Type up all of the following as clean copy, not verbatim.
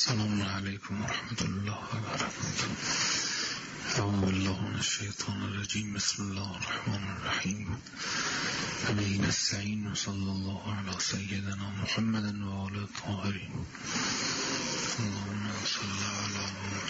السلام علیکم و رحمت الله و برکاته. اعوذ بالله من الشیطان الرجیم. بسم الله الرحمن الرحیم. و به نستعین و صلی الله علی سیدنا محمد و آل الطاهرین. اللهم صل علی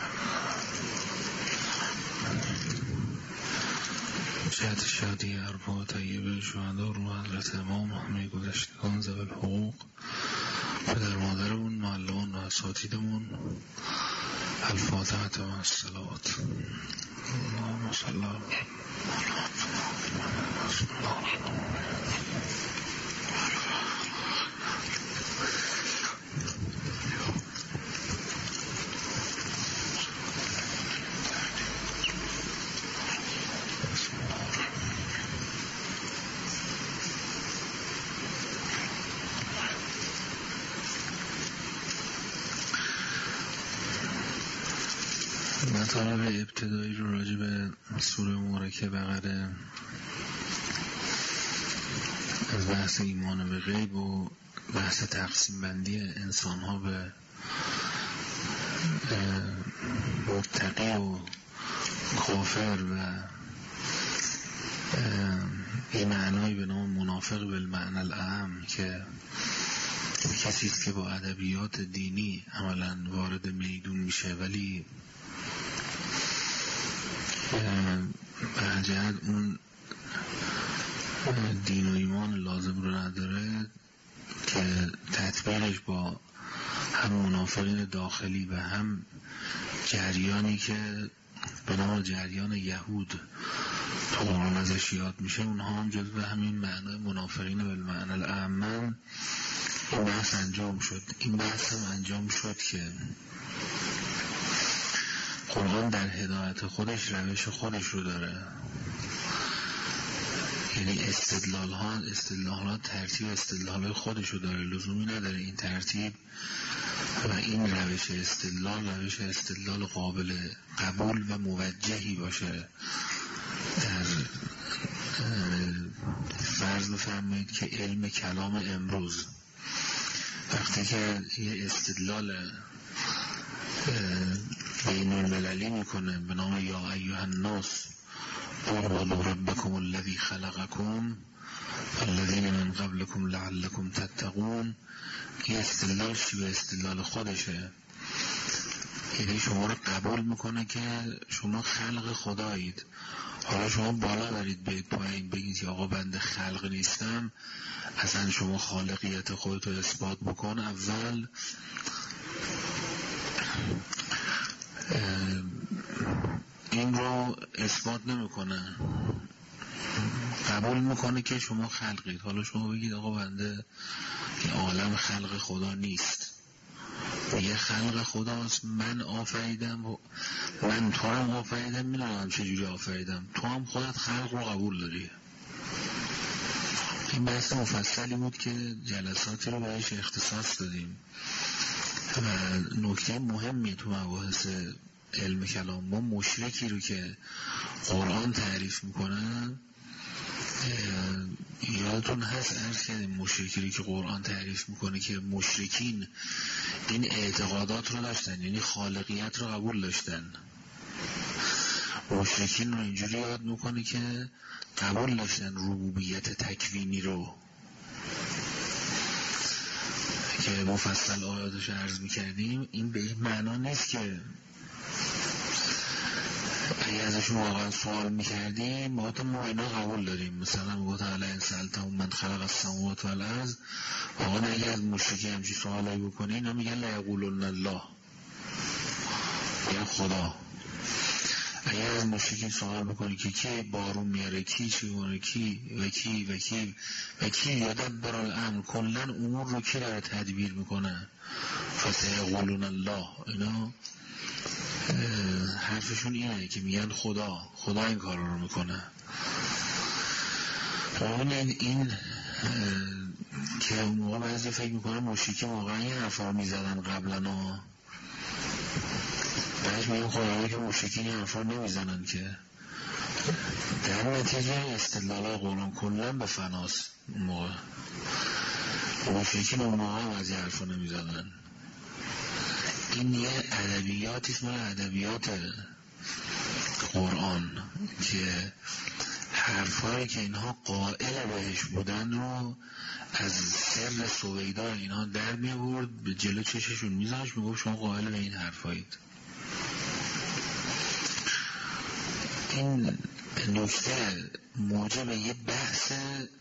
محمد. جهت شادی ارباب طیبه شهدا رو حضرت امام همه گذشتگان ذوی الحقوق، پدر مادرمون، معلمان و اساتیدمون، الفاتحه و الصلوات. اللهم صل علی محمد. بسم الله الرحمن الرحیم. مطالب ابتدایی رو راجع به سوره مبارکه بقره از بحث ایمان به غیب و بحث تقسیم بندی انسان ها به متقی و کافر و این معنایی به نام منافق بالمعنی الاعم که کسی که با ادبیات دینی عملا وارد میدون میشه ولی به جهت اون دین و ایمان لازم رو نداره که تطبیقش با هم منافقین داخلی و هم جریانی که به نام جریان یهود تو قرآن ازش یاد میشه، اونها هم جزو همین معنای منافقین بالمعنی الاعم. این بحث انجام شد. این بحث هم انجام شد که قرآن در هدایت خودش روش خودش رو داره، یعنی استدلالات ترتیب استدلال خودش رو داره، لزومی نداره این ترتیب و این روش استدلال قابل قبول و موجهی باشه. در فرض بفرمایید که علم کلام امروز وقتی که یه استدلال بین المللی میکنه به نام یا ایها الناس اعبدوا ربکم الذی خلقکم والذین من قبلکم لعلکم تتقون، یه استدلالش به استدلال خودشه، یعنی شما رو قبول میکنه که شما خلق خدایید. حالا شما بالا برید به پایین بگید که آقا بنده خلق نیستم، اصلا شما خالقیت خودت رو اثبات بکن. اول این رو اثبات نمیکنه، قبول میکنه که شما خلقید. حالا شما بگید آقا بنده که عالم خلق خدا نیست، یه خلق خداست، من آفریدم و من تو هم آفریدم، میدونم چجوری آفریدم، تو هم خودت خلق رو قبول داری. این بحث مفصلی بود که جلساتی رو بهش اختصاص دادیم و نکته مهمی تو مباحث علم کلام، ما مشرکی رو که قرآن تعریف میکنن، یادتون هست عرض کردیم مشرکی رو که قرآن تعریف میکنه که مشرکین این اعتقادات رو داشتن، یعنی خالقیت رو قبول داشتن. مشرکین رو اینجوری یاد میکنه که قبول داشتن ربوبیت تکوینی رو که مفصل آیاتش عرض میکردیم. این به این معنا نیست که اگه ازشون واقعا سوال میکردیم ما اینا قبول داریم، مثلا گفت تعالی ان سألتهم من خلق السماوات والارض، واقعا اگه از مشرکی همچین سوالی بکنی اینا میگن لیقولن الله، یا خدا. اگه از مشرکی سوال بکنی که کی بارون میاره، کی چی کنه، کی یدبر الامر، کلا امور رو کی داره تدبیر میکنه، فسیقولون الله. اینا حرفشون اینه که میگن خدا این کار رو میکنه. این که اون موقع بعضی فکر میکنه مشرکی واقعا یه حرفا میزدن قبلا، بعد میگن خدایی که مشرکی این حرفا نمیزنن، که در نتیجه استدلال قرآن کلا به فناست. اون موقع مشرکین اون موقع از این حرفا نمیزدن. این یه ادبیاتی است، مال ادبیات قرآن که حرفایی که اینها قائل بهش بودن رو از سر سویدا اینها در می آورد، به جلو چششون میذاشت، میگفت شما قائل به این حرفایید. این نکته موجب یه بحث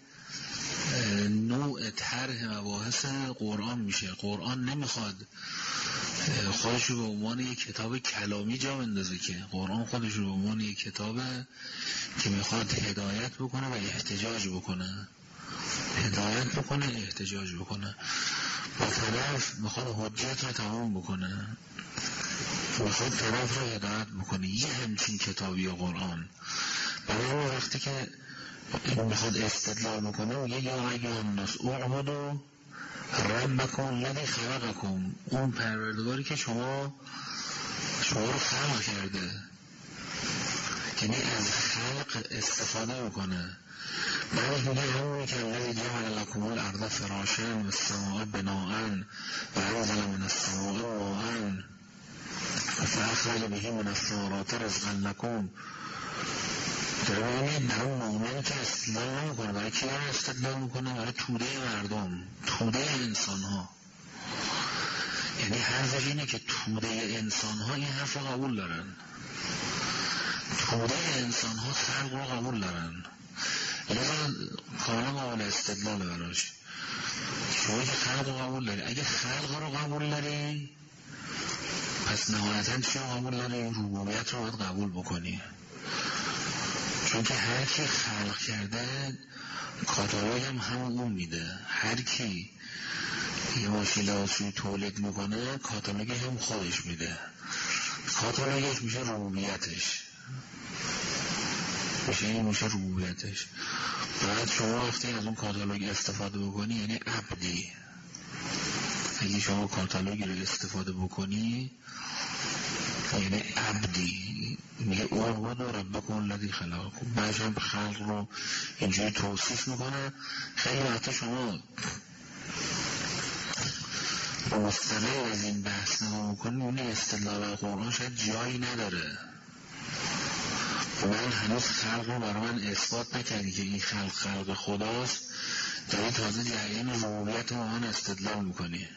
نوع طرح مباحث قرآن میشه. قرآن نمیخواد خودش رو به عنوان یک کتاب کلامی جا بندازه، که قرآن خودش رو به عنوان یک کتاب که میخواد هدایت بکنه و احتجاج بکنه، هدایت بکنه احتجاج بکنه، با طرف میخواد حجت رو تمام بکنه، میخواد طرف رو هدایت بکنه. یه همچین کتابی قرآن. برای وقتی که میخواد استدلال بکنه میگه یا ایها الناس اعبدوا ربکم الذی خلقکم، اون پروردگاری که شما رو خلق کرده، یعنی از خلق استفاده بکنه. بعد میگه همونی که الذی جعل لکم الارض فراشا و السماء بناء و انزل من السماء ماء فاخرج به من الثمرات رزقا لکم. درمانی برای مؤمن که استدلال نمیکنه، برای کی داره استدلال میکنه؟ برای توده مردم، توده انسان ها. یعنی حرفش اینه که توده انسان ها این حرف رو قبول دارن، توده انسان ها خلق رو قبول دارن، لذا کاملا قابل استدلال براش. شما که خلق رو قبول داری، اگه خلق رو قبول داری پس نهایتا چی رو قبول داری؟ ربوبیت رو باید قبول بکنی، چون که هر کی خلق کرده کاتالوگ هم همون اون میده. هر کی یه ماشین لباسشویی تولید میکنه کاتالوگ هم خودش میده، کاتالوگش میشه ربوبیتش، میشه ربوبیتش. بعد شما وقتی از اون کاتالوگ استفاده بکنی یعنی عبدی. اگه شما کاتالوگی رو استفاده بکنی یعنی عبدی. میگه اعبدوا ربکم الذی خلقکم. بعدش هم خلق رو اینجوری توصیف میکنه. خیلی وقتا شما مستقل از این بحث نگاه میکنی اون استدلال قرآن شاید جایی نداره. من هنوز خلق رو برای من اثبات نکردی که این خلق خداست، داری تازه جریان ربوبیت رو من استدلال میکنی.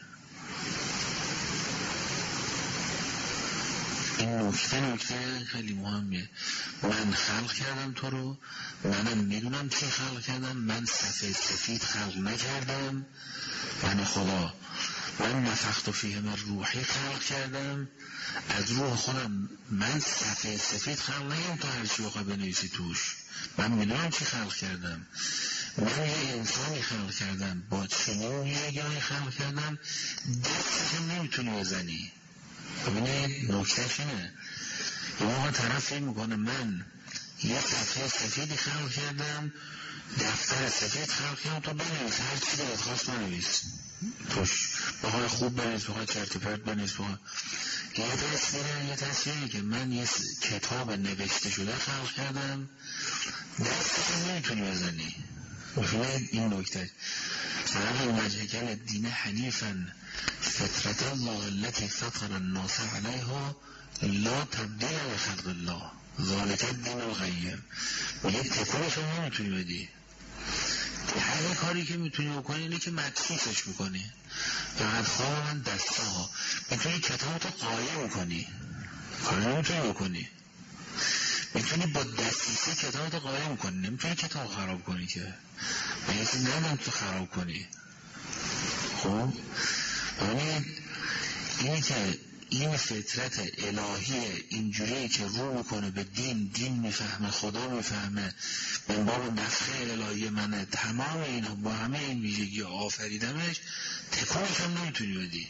این نکته خیلی مهمه. من خلق کردم تو رو، منم میدونم چی خلق کردم، من صفحه سفید خلق نکردم، من خدا. من نفخت فیه من روحی خلق کردم، از روح خودم. من صفحه سفید خلق نکردم تا هر چی بخواه بنویسی توش. من میدونم چی خلق کردم. من یه انسانی خلق کردم، با چنین یه گاهی خلق کردم دستش هم نمیتونی بزنی. ببینید نکتهش اینه، یه موقع طرف فکر میکنه من یه صفحه سفیدی خلق کردم، دفتر سفید خلق کردم، تو بنویس هر چی دلت خواست بنویس توش، بخوای خوب بنویس، بخوای چرت و پرت بنویس، بخوای یه تصویری که من یه کتاب نوشته شده خلق کردم دستش نمیتونی بزنی. ببینید این نکته فقط وجهک الدین حنیفا فطرت الله التي فطر الناس علیها لا تبدیل لخلق الله ذلک الدین القیم. میگه تکونش هم نمیتونی بدی، هر کاری که میتونی بکنی اینه که مدسوسش بکنی. فقط خواه من دسته ها میتونی کتاب تو قایم کنی، کاری نمیتونی بکنی. میتونی با دستیسه کتاب تو قایم کنی، نمیتونی کتاب خراب کنی که میگه ندم تو خراب کنی. خب ببینید اینی که این فطرت الهی اینجوری که رو میکنه به دین میفهمه، خدا میفهمه، من باب نفخه الهی منه، تمام اینا با همه این ویژگی آفریدمش، تکونش هم نمیتونی بدی.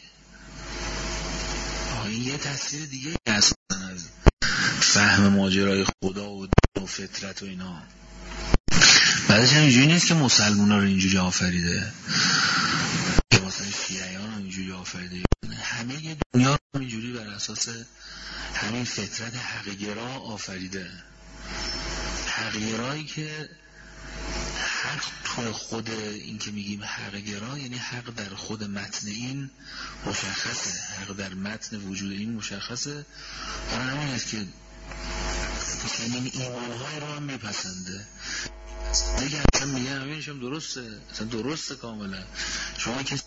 این یه تصویر دیگه اصلا از فهم ماجرای خدا و دین و فطرت و اینا. بعدش هم اینجوری نیست که مسلمان ها رو اینجوری آفریده، که مثلا شیعیان رو اینجوری آفریده، همه یه دنیا رو اینجوری بر اساس همین فطرت حقیقی را آفریده. حقیقی که حق تو خود این که میگیم حق گرا یعنی حق در خود متن این مشخصه، حق در متن وجود این مشخصه. برای همین است که این ایمانهای رو هم میپسنده دیگه. اصلا میگه همینش هم درسته، اصلا درسته کاملا. شما که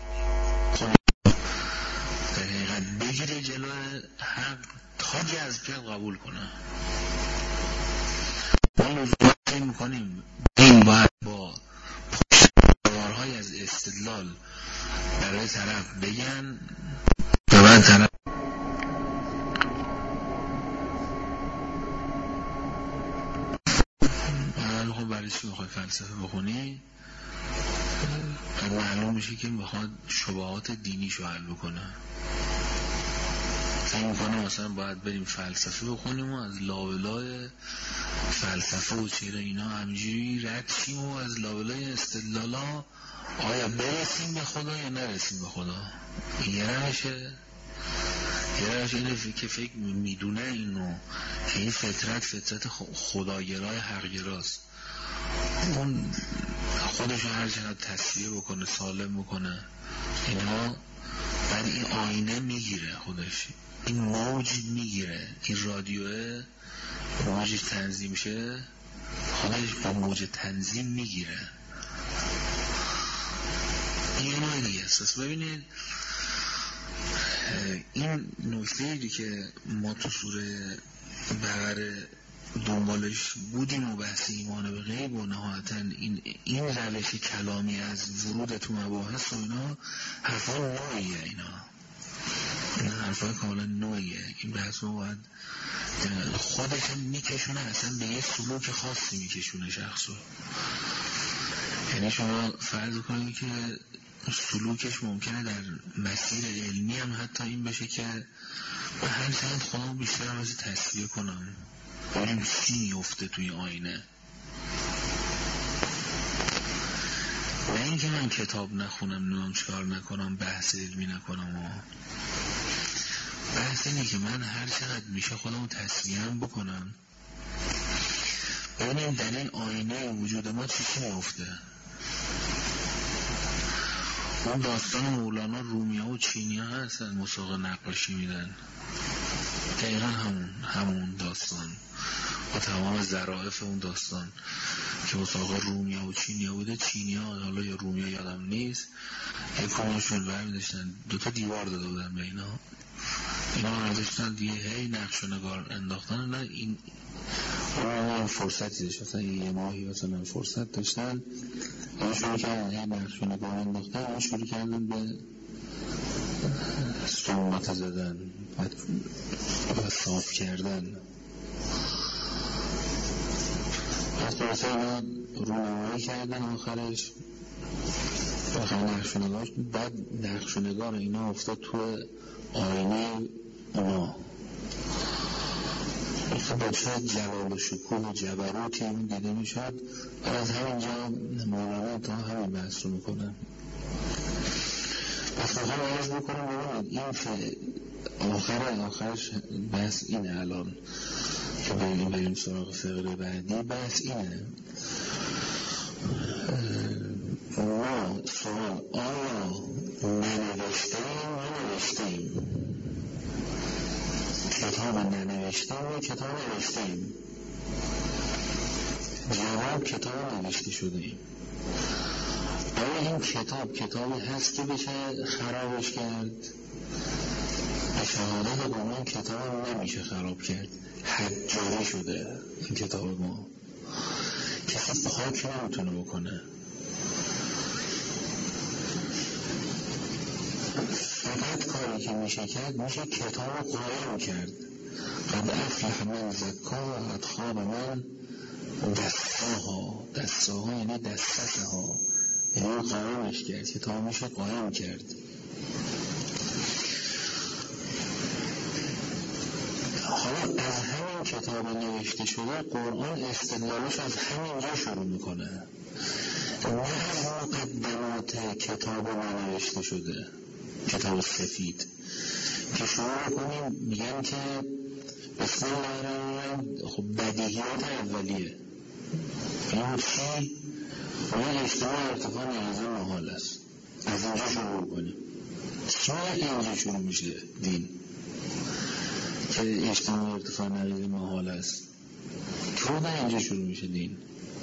در حقیقت بگیره جلو حق تا جذب کرد قبول کنه. ما لزومی میکنیم این باید با پشتوارهای از استدلال برای طرف بگن و بعد طرف خب برای چی میخوای فلسفه بخونی؟ معلوم میشه که میخواد شبهات دینیشو حل بکنه. فکر میکنه مثلا باید بریم فلسفه بخونیم و از لابلای فلسفه و چیره اینا همینجوری رد شیم و از لابلای استدلالا آیا برسیم به خدا یا نرسیم به خدا. یه روشه اینه که فکر میدونه اینو که این فطرت خداگرای حقگراست، اون خودشو هر چقدر تصفیه بکنه سالم بکنه اینا، بعد این آینه میگیره خودش، این موج میگیره، این رادیوه موج تنظیم شه خودش با موج تنظیم میگیره. این نوع دیگه است. ببینید این نکته‌ای که ما تو سوره بقره دنبالش بودیم و بحث ایمان به غیب و نهایتا این روش کلامی از ورود تو مباحث و اینا حرفا نوعیه، این حرفا کاملا نوعیه. این بحث ما باید خودش میکشونه اصلا به یه سلوک خاصی میکشونه شخصو. یعنی شما فرض کنید که سلوکش ممکنه در مسیر علمی هم حتی این بشه که به هر چند خودم بیشتر هم از تصفیه کنم بریم چی میفته توی آینه. و این که من کتاب نخونم نمیم چکار نکنم بحث علمی نکنم و بحث اینه که من هر چقدر میشه خودم تصفیه هم بکنم ببینیم در این آینه وجود ما چی میفته. اون داستان مولانا رومیا و چینیا هستن مسابقه نقاشی میدن، دقیقا همون داستان با تمام ظرافت اون داستان که مسابقه رومیا و چینیا بوده. چینیا حالا یا رومیا یادم نیست، یک کناشون برمی داشتن 2 دیوار داده بودن به اینا داشتن دیگه هی نقش و نگار انداختن. نه این فرصتی داشت مثلا یه ماهی مثلا فرصت داشتن، اما شروع کردن هی نقش و نگار انداختن، اما شروع کردن به سنبات زدن و صاف کردن. پس برسه اینا رونمایی کردن آخرش نقش و نگار، بعد نقش و نگار اینا افتاد تو آینه اونا. با چه جلال و شکوه و جبروتی این دیده می شد. از همینجا مولانا تا همین بحث رو میکنن. پس میخوام عرض بکنم ببینید این آخرش بحث اینه. الان که بریم سراغ فقره بعدی بحث اینه. ما سوال آیا ننوشتیم کتاب ننوشتیم یا کتاب نوشتیم؟ جواب کتاب نوشته شدیم. آیا این کتابی هست که بشه خرابش کرد؟ به شهادت قرآن کتاب نمیشه خراب کرد، حجاری شده این کتاب ما، کسی پاک نمیتونه بکنه. فقط کاری که میشه کرد میشه کتاب قایم کرد. قد افلح من زکاها و قد خاب من دستاها یعنی دستسها، یعنی قایمش کرد. کتاب میشه قایم کرد. حالا از همین کتاب نوشته شده قرآن استدلالش از همینجا شروع میکنه، نه از مقدمات کتاب نوشته شده، کتاب سفید که شروع کنیم میگن که بسم الله الرحمن. خب بدیهیات اولیه این چی؟ اون اجتماع ارتفاع نیازه محال است. از اینجا شروع کنیم. چرا اینجا شروع میشه دین که اجتماع ارتفاع نیازه محال است؟ چرا اینجا شروع میشه دین؟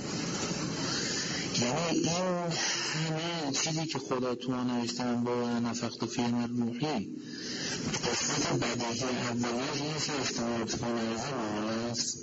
یعنی این همه چیزی که خدا تو آن نوشته با نفخت فیه من روحی، قسمت بدیهی اولیش این که اجتماع ارتفاع نیازه محال است.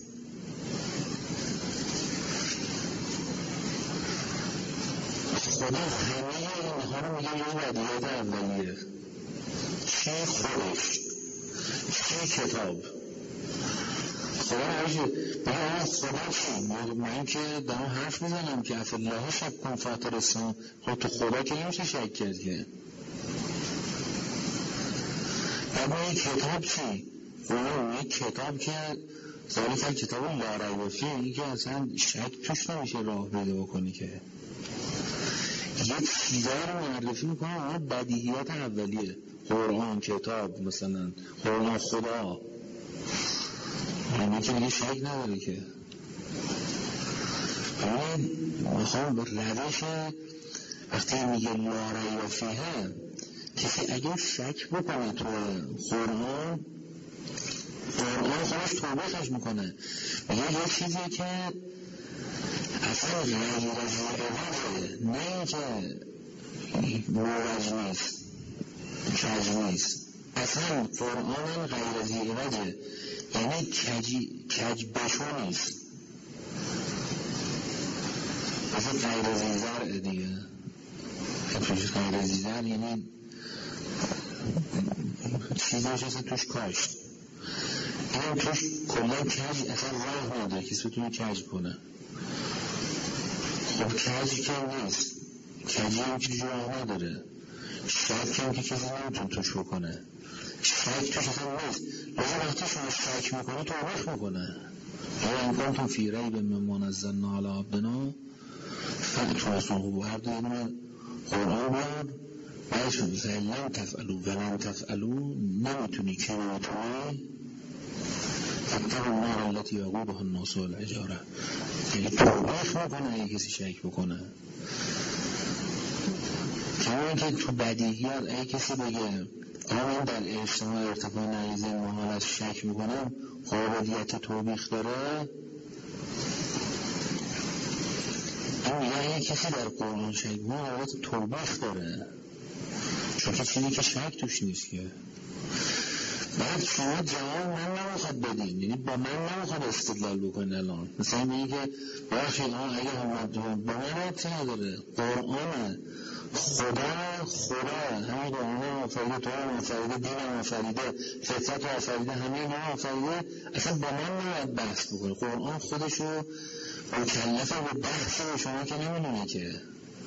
خدا همه اینها رو میگه یه بدیهیات اولیه. چی خودش، چی کتاب. خدا نمیشه بگه خدا چی؟ من که دارم حرف میزنم که اف الله شک کن فاطر السماوات. خب تو خدا که نمیشه شک کرد که. اما یک کتاب چی؟ یک کتاب که ذالک کتاب لا ریب فیه، این که اصلا شک توش نمیشه راه پیدا بکنی که. یک چیزا رو معرفی میکنه اون بدیهیات اولیه. قرآن، کتاب، مثلا قرآن خدا، اینه که دیگه شک نداره که. این میخوام روش وقتی میگه لا ریب فیه، کسی اگر شک بکنه تو قرآن خودش توبهش میکنه، میگه یه چیزی که اصلا غیر از عوضه، نه اینکه موج نیست، کج نیست. اصلا قرآن غیر از عوضه، یعنی کج بشو نیست. اصلا غیر از زرع دیگه. غیر از زرع یعنی چیزاش اصلا توش کاشت. این توش کلا کج اصلا راه نداره کسی بتونه کج کنه. خب کج که نیست، کجی هم که راه نداره، شک هم که کسی نمیتونه توش بکنه، شک توش اصلا نیست. لذا وقتی شما شک میکنه تو عبخ میکنه. این کنتون فی ریب مما نزلنا علی عبدنا فأتوا رسولکم. هر دو من قرآن بیاد بایشون لن تفعلوا ولن تفعلوا، نمیتونی که نمیتونی فاتقوا النار التي وقودها الناس والحجاره. یعنی توبیخ میکنه اگه کسی شک بکنه. کمان که تو بدیهیات اگه کسی بگه من در اجتماع ارتفاع نیازه محال از شک میکنم، قابلیت توبیخ داره. این میگه اگه کسی در قرآن شک میکنه قابلیت توبیخ داره، چون که چیزی که شک توش نیست که. بعد شما جواب من نمیخواد بدین، یعنی با من نمیخواد استدلال بکنین. الان مثلا میگه که بخشید اگه هم با من ربطی نداره، قرآن خدا همین قرآن آفریده، تو هم آفریده، دین هم آفریده، فطرت آفریده، همه اینا آفریده، اصلا با من نباید بحث بکنه. قرآن خودشو مکلفه به بحث به شما که نمیدونه که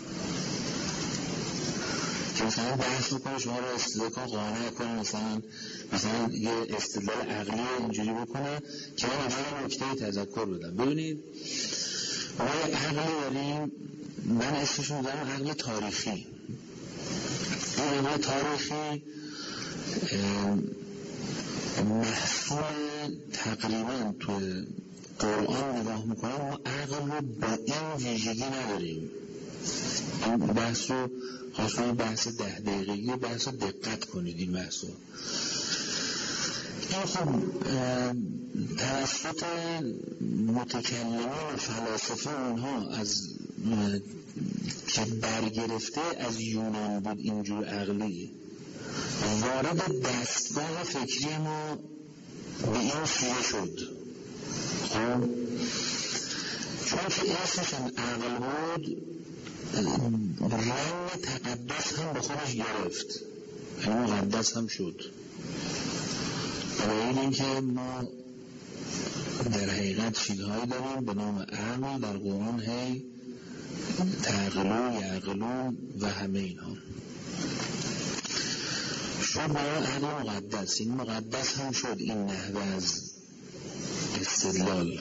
مثلا بحث بکنه شما رو استدلال قانع کنه، مثلا یه استدلال عقلی اینجوری بکنه که من اینجا نکته تذکر بدم. ببینید ما یک عقلی داریم، من اسمشون دارم عقل تاریخی. این عقل تاریخی محصول تقریبا تو قرآن نگاه میکنم ما عقل رو با این ویژگی نداریم. این بحث رو خواستم بحث 10 دقیقگی بحث رو دقت کنید. این بحث رو این خب توسط متکلمان و فلاسفه اونها از که برگرفته از یونان بود اینجور عقلی، وارد دستگاه فکری ما به این سویه شد. خب چون که اسمش هم عقل بود، رنگ تقدس هم به خودش گرفت، یعنی مقدس هم شد. برای این که ما در حقیقت چیزهایی داریم به نام عقل در قرآن، هی تعقلون، یعقلون و همه اینها شد برای عقل مقدس. این مقدس هم شد این نحوه از استدلال.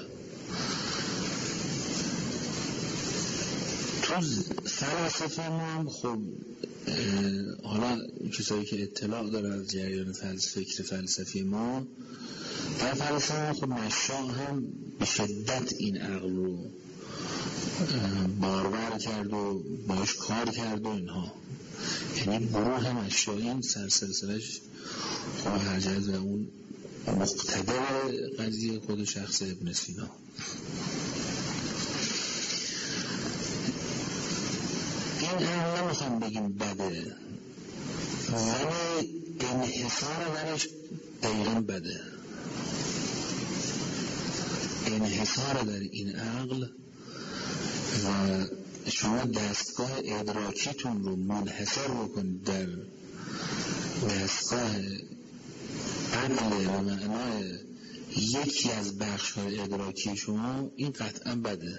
تو فلسفه ما هم خب حالا کسایی که اطلاع داره از جریان فکر فلسفی ما، در فلسفه ما خب مشاع هم به شدت این عقل رو بارور کرد و باش کار کرد و اینها. یعنی گروه هم اشیایی این سلسلهش خود حجز و اون مقتدر قضیه خود شخص ابن سینا. این هم نمیخوام بگیم بده، ولی انحصار درش دقیقا بده. انحصار در این عقل و شما دستگاه ادراکیتون رو منحصر بکنید در دستگاه عقل و معنای یکی از بخش‌های ادراکی شما، این قطعا بده.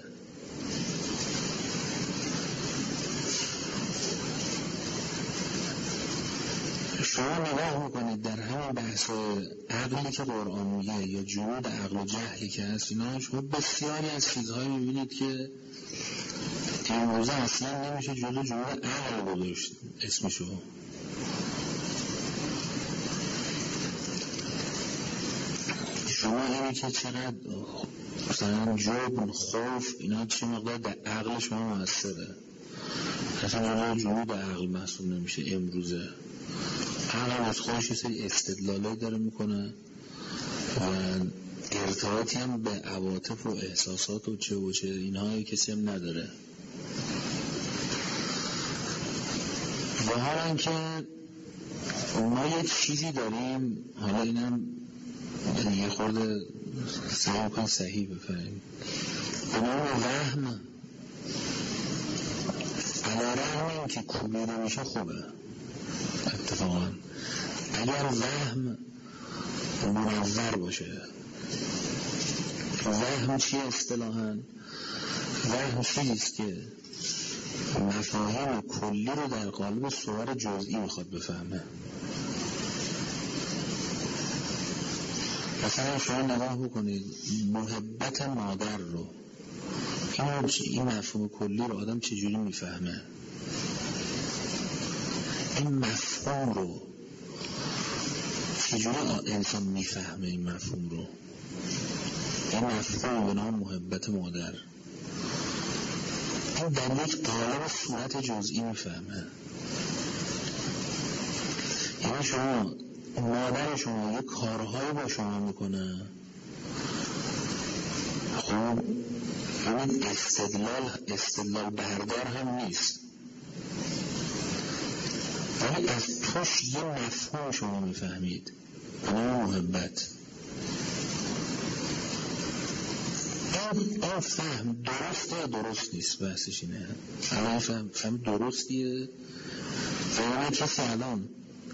شما نگاه میکنید در همین بحث عقلی که قرآن میگه یا جنود عقل و جهلی که هست اینا، شما بسیاری از چیزهایی میبینید که امروزه اصلا نمیشه جنود عقل گذاشت اسمشو. شما اینی که چقدر مثلا جبن، خوف، اینا چه مقدار در عقل شما موثره، اصلا جنود عقل محسوب نمیشه امروزه. عقل از خودش یه سری استدلالایی داره میکنه و ارتباطی هم به عواطف و احساسات و چه و چه اینها کسی هم نداره. و حالا که ما یه چیزی داریم، حالا اینم یه خورده سعی کن صحیح بفهمیم، به نام وهم. علی رغم این که کوبیده میشه خوبه اتفاقا، اگر وهم منور باشه. وهم چیه اصطلاحاً؟ وهم چیزیست که مفاهیم کلی رو در قالب صور جزئی میخواد بفهمه. مثلا شما نگاه بکنید محبت مادر رو، این مفهوم کلی رو آدم چجوری میفهمه؟ این مفهوم رو چجوری انسان میفهمه؟ این مفهوم رو، این مفهوم به نام محبت مادر، این در یک قالب صورت جزئی میفهمه. یعنی شما مادر شما یک کارهایی با شما میکنه، خب همین استدلال بردار هم نیست، ولی از توش یه مفهوم شما میفهمید به نام محبت. این فهم درسته یا درست نیست؟ بحثش اینه. الان فهم درستیه؟ فهمه کسی الان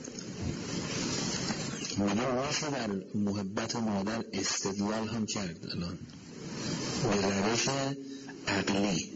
میگه میشه در محبت مادر استدلال هم کرد الان به روش عقلی؟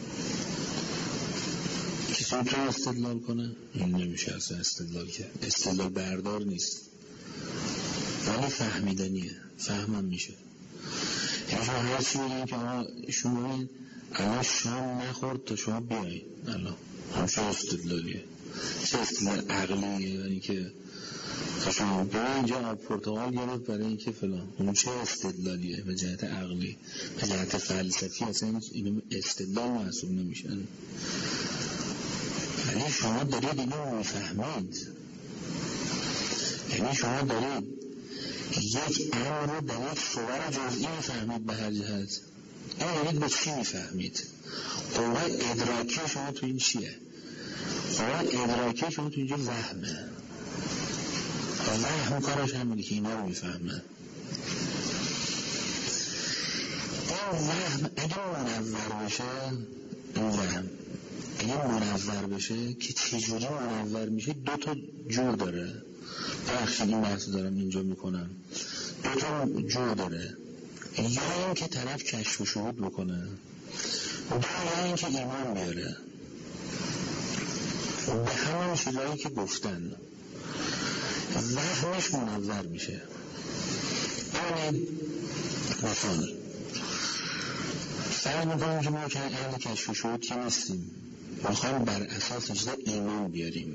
کسی میتونه استدلال کنه؟ این نمیشه اصلا استدلال کرد، استدلال بردار نیست، ولی فهمیدنیه، فهمم میشه. یعنی شما هر چی بگیم که شما این الان شام نخورد تا شما بیایید، الان همچه استدلالیه، چه استدلال عقلیه؟ یعنی که شما بیایید اینجا آب پرتقال گرفت برای اینکه فلان، اون چه استدلالیه؟ به جهت عقلی، به جهت فلسفی اصلا اینو استدلال محسوب نمیشن. ولی شما دارید اینو میفهمید، یعنی شما دارید یک امر رو در یک صور جزئی میفهمید به هر جهت. این یعنی به چی میفهمید؟ قوه ادراکی شما تو این چیه؟ قوه ادراکی شما تو اینجا وهمه. وهم کارش همینه که اینا رو میفهمه. این وهم اگه منور بشه، این وهم اگه منور بشه که چجوری منور میشه؟ دو تا جور داره. بخشی این بحث دارم اینجا میکنم. دو تا جور داره، یا این که طرف کشف و شهود بکنه، یا این که ایمان بیاره به همون چیزایی که گفتن. وهمش منور میشه. یعنی مثلا فرض میکنیم که ما که اهل کشف و شهود که نیستیم، میخوایم بر اساس چیزا ایمان بیاریم.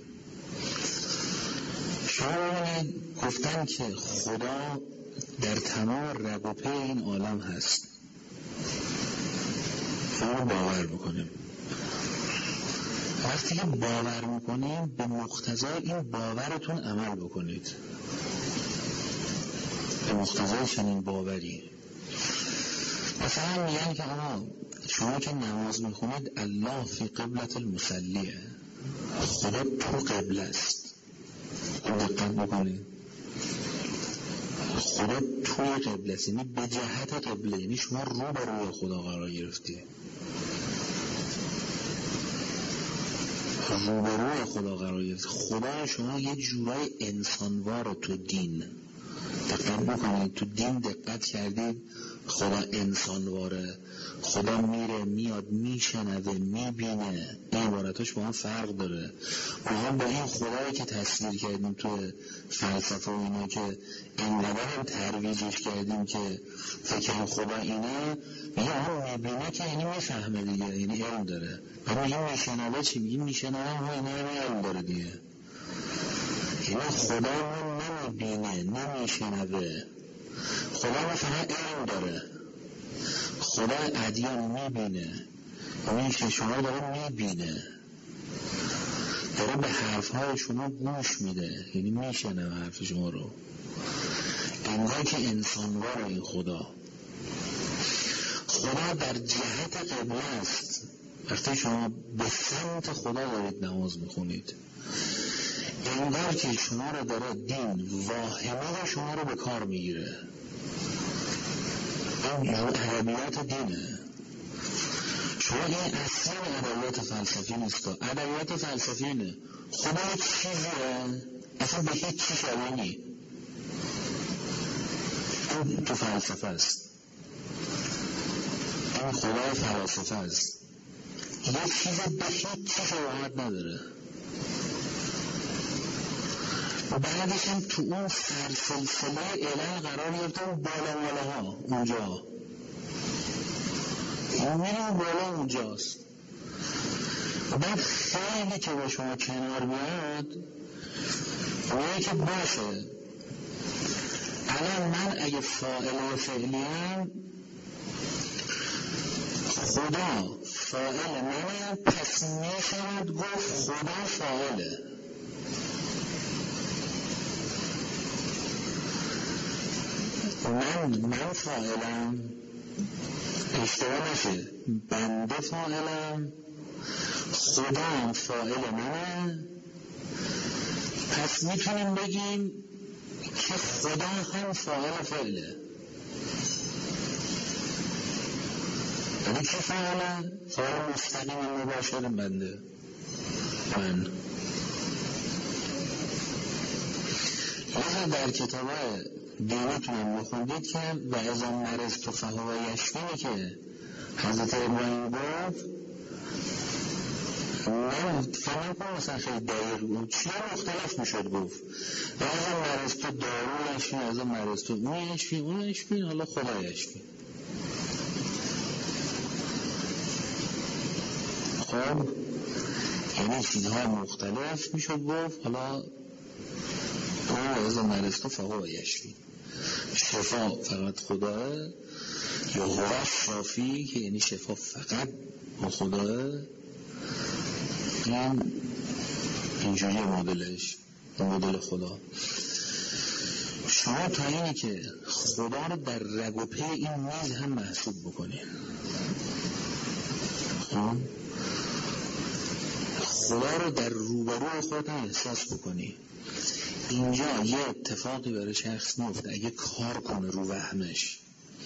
شما گفتن که خدا در تمام رگ و پی این عالم هست. شما رو باور بکنیم. وقتی که باور میکنیم به مقتضای این باورتون عمل بکنید، به مقتضای چنین باوری. مثلا میگن که شما که نماز میخونید الله فی قبلة المصلیه، خدا تو قبله است. دقت بکنید، خدا توی قبله است، یعنی به جهت قبله، یعنی شما رو به روی خدا قرار گرفتی، روبروی خدا قرار گرفت. خدا شما یه جورای انسانوار تو دین. دقت بکنید، تو دین دقت کردید خدا انسانواره، خدا میره میاد میشنوه میبینه. این عبارتاش با هم فرق داره. ما هم با این خدایی که تصویر کردیم تو فلسفه و اینا که اینقدر هم ترویجش کردیم که فکر خدا اینه، میگه هم میبینه که یعنی میفهمه دیگه، یعنی علم داره. اما این میشنوه چی؟ میگیم میشنوه هم اینه علم داره دیگه. یعنی خدا نمیبینه نمیشنوه، خدا فقط علم داره. خدا ادیان میبینه، میشه شما داره میبینه، داره به حرفهای شما گوش میده، یعنی میشنوه حرف شما رو. انگار که انسانوار این خدا در جهت قبله است. وقتی شما به سمت خدا دارید نماز میخونید، انگار که شما رو داره دین واهمه شما رو به کار میگیره. این ادبیات دینه. شما این اصلا ادبیات فلسفی نیست. ادبیات فلسفی اینه خدا یک چیزیه، اصلا به هیچ چی شبیه نی. این تو فلسفه است، این خدا فلسفه است. یک چیز به هیچ چی شباهت نداره. و بعدش هم تو اون سلسله علل قرار گرفته و بالا اونجا میریم بالا اونجاست. و بعد خیلی که با شما کنار بیاد میگه که باشه الان من اگه فاعل فعلیم، خدا فاعل منه، پس میشود گفت خدا فاعله. من فاعلم، اشتباه نشه، بنده فاعلم، خدا فاعل منه، پس میتونیم بگیم که خدا هم فاعل فعله. یعنی که فاعله؟ فاعل مستقیم مباشر بنده، من. لذا در کتاب دینتونم بخوندید که و ازا مرز تو فهو یشفینی که حضرت ابراهیم گفت، من فهم کنم مثلا خیلی دقیق بود، چیه مختلف میشد گفت و ازا مرز تو دارو یشفین، ازا مرز تو اون یشفین، حالا خدا یشفین. خب یعنی چیزهای مختلف میشد گفت، حالا و ازا مرز تو فهو یشفین. شفا فقط خداه، یا هو شافی که یعنی شفا فقط با خداه. اینجوری مدلش، مدل خدا. شما تا اینی که خدا رو در رگ و پی این میز هم محسوب بکنی، خدا رو در روبروی خودت هم احساس بکنی. اینجا یه اتفاقی برای شخص میفته اگه کار کنه رو وهمش.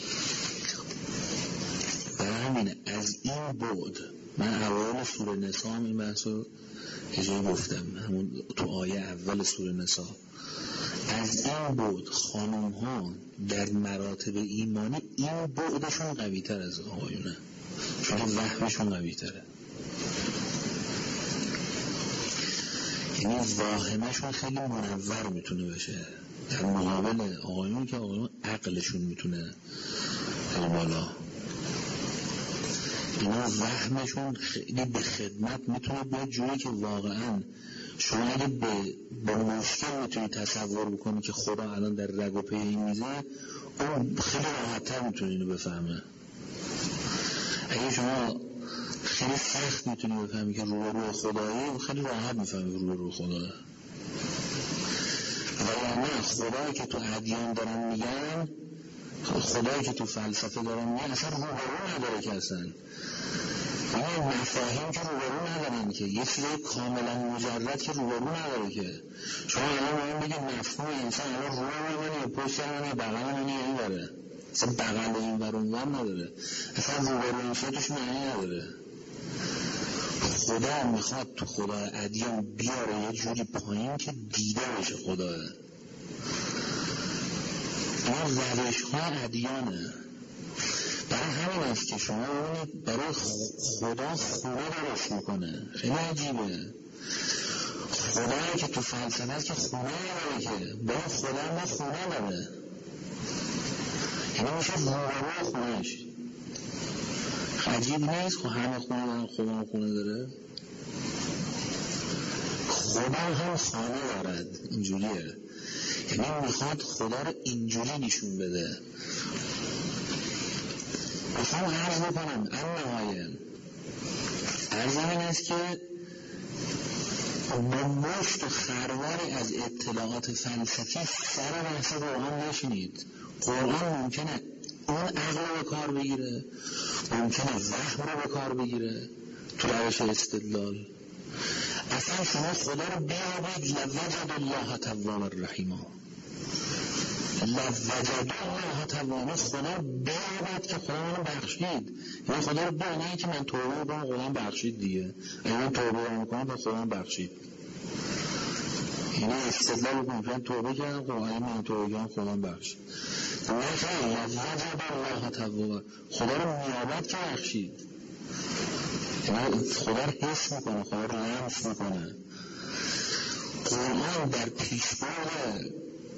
برای همینه از این بعد من اوایل سوره نساء هم این بحث رو اجایی گفتم، همون تو آیه اول سوره نساء، از این بعد خانم ها در مراتب ایمانی این بعدشون قوی تر از آقایونه، چون وهمشون قوی تره. یعنی واهمشون خیلی منور میتونه بشه در مقابل آقایون که آقایون عقلشون میتونه در بالا. اینا وهمشون خیلی به خدمت میتونه بیاد جوری که واقعا شما اگه به مشکل میتونی تصور بکنی که خدا الان در رگ و پی این میزه، اون خیلی راحت‌تر میتونه اینو بفهمه. اگه شما خیلی سخت میتونی بفهمی که روبرو خدایی، خیلی راحت میفهمی که روبرو خداه. ولی خدایی که تو ادیان دارن میگن، خدایی که تو فلسفه دارن میگن، اصلا روبرو نداره که اصلا این مفاهیم که روبرو ندارن که یه چیزای کاملا مجرد که روبرو نداره که شما الان بگید مفهوم انسان الان روبرو منی یا پشت منی یا بغل منی یا این بره، اصلا بغل این بر اون بر نداره، اصلا روبرو انسان توش معنی نداره. خدا میخواد تو خدا ادیان بیاره یه جوری پایین که دیده بشه خداه. این روش ها ادیانه. برای همین است که شما ببینید برای خدا خونه درست میکنه. خیلی عجیبه. خدایی که تو فلسفه است که خونه داره، که برای خدا ما خونه داره، یعنی میشه روبرو خونهش. عجیب نیست که همه خونه دارن، خدا هم خونه داره. خدا هم خانه دارد، اینجوریه. یعنی میخواد خدا رو اینجوری نشون بده. میخوام عرض بکنم النهایه عرض این است که با مشت و خرواری از اطلاعات فلسفی سر بحث قرآن نشینید. قرآن ممکنه اون عقل رو به کار بگیره، ممکنه وهم رو به کار بگیره تو روش استدلال. اصلا شما خدا رو بیابید لوجد الله توابا رحیما، لوجد الله توابا، خدا رو بیابید که خدا رو بخشید. یعنی خدا رو بیابید که من توبه رو خدا بخشید دیگه، اگه من توبه رو میکنم با خدا بخشید. یعنی استدلال کنم توبه کردم، خب اگه من توبه کردم خدا بخشید. نه لوجد الله توابا، خدا رو میابید که بخشید. خدا رو حس میکنه، خدا رو لمس میکنه. قرآن در پیشبرد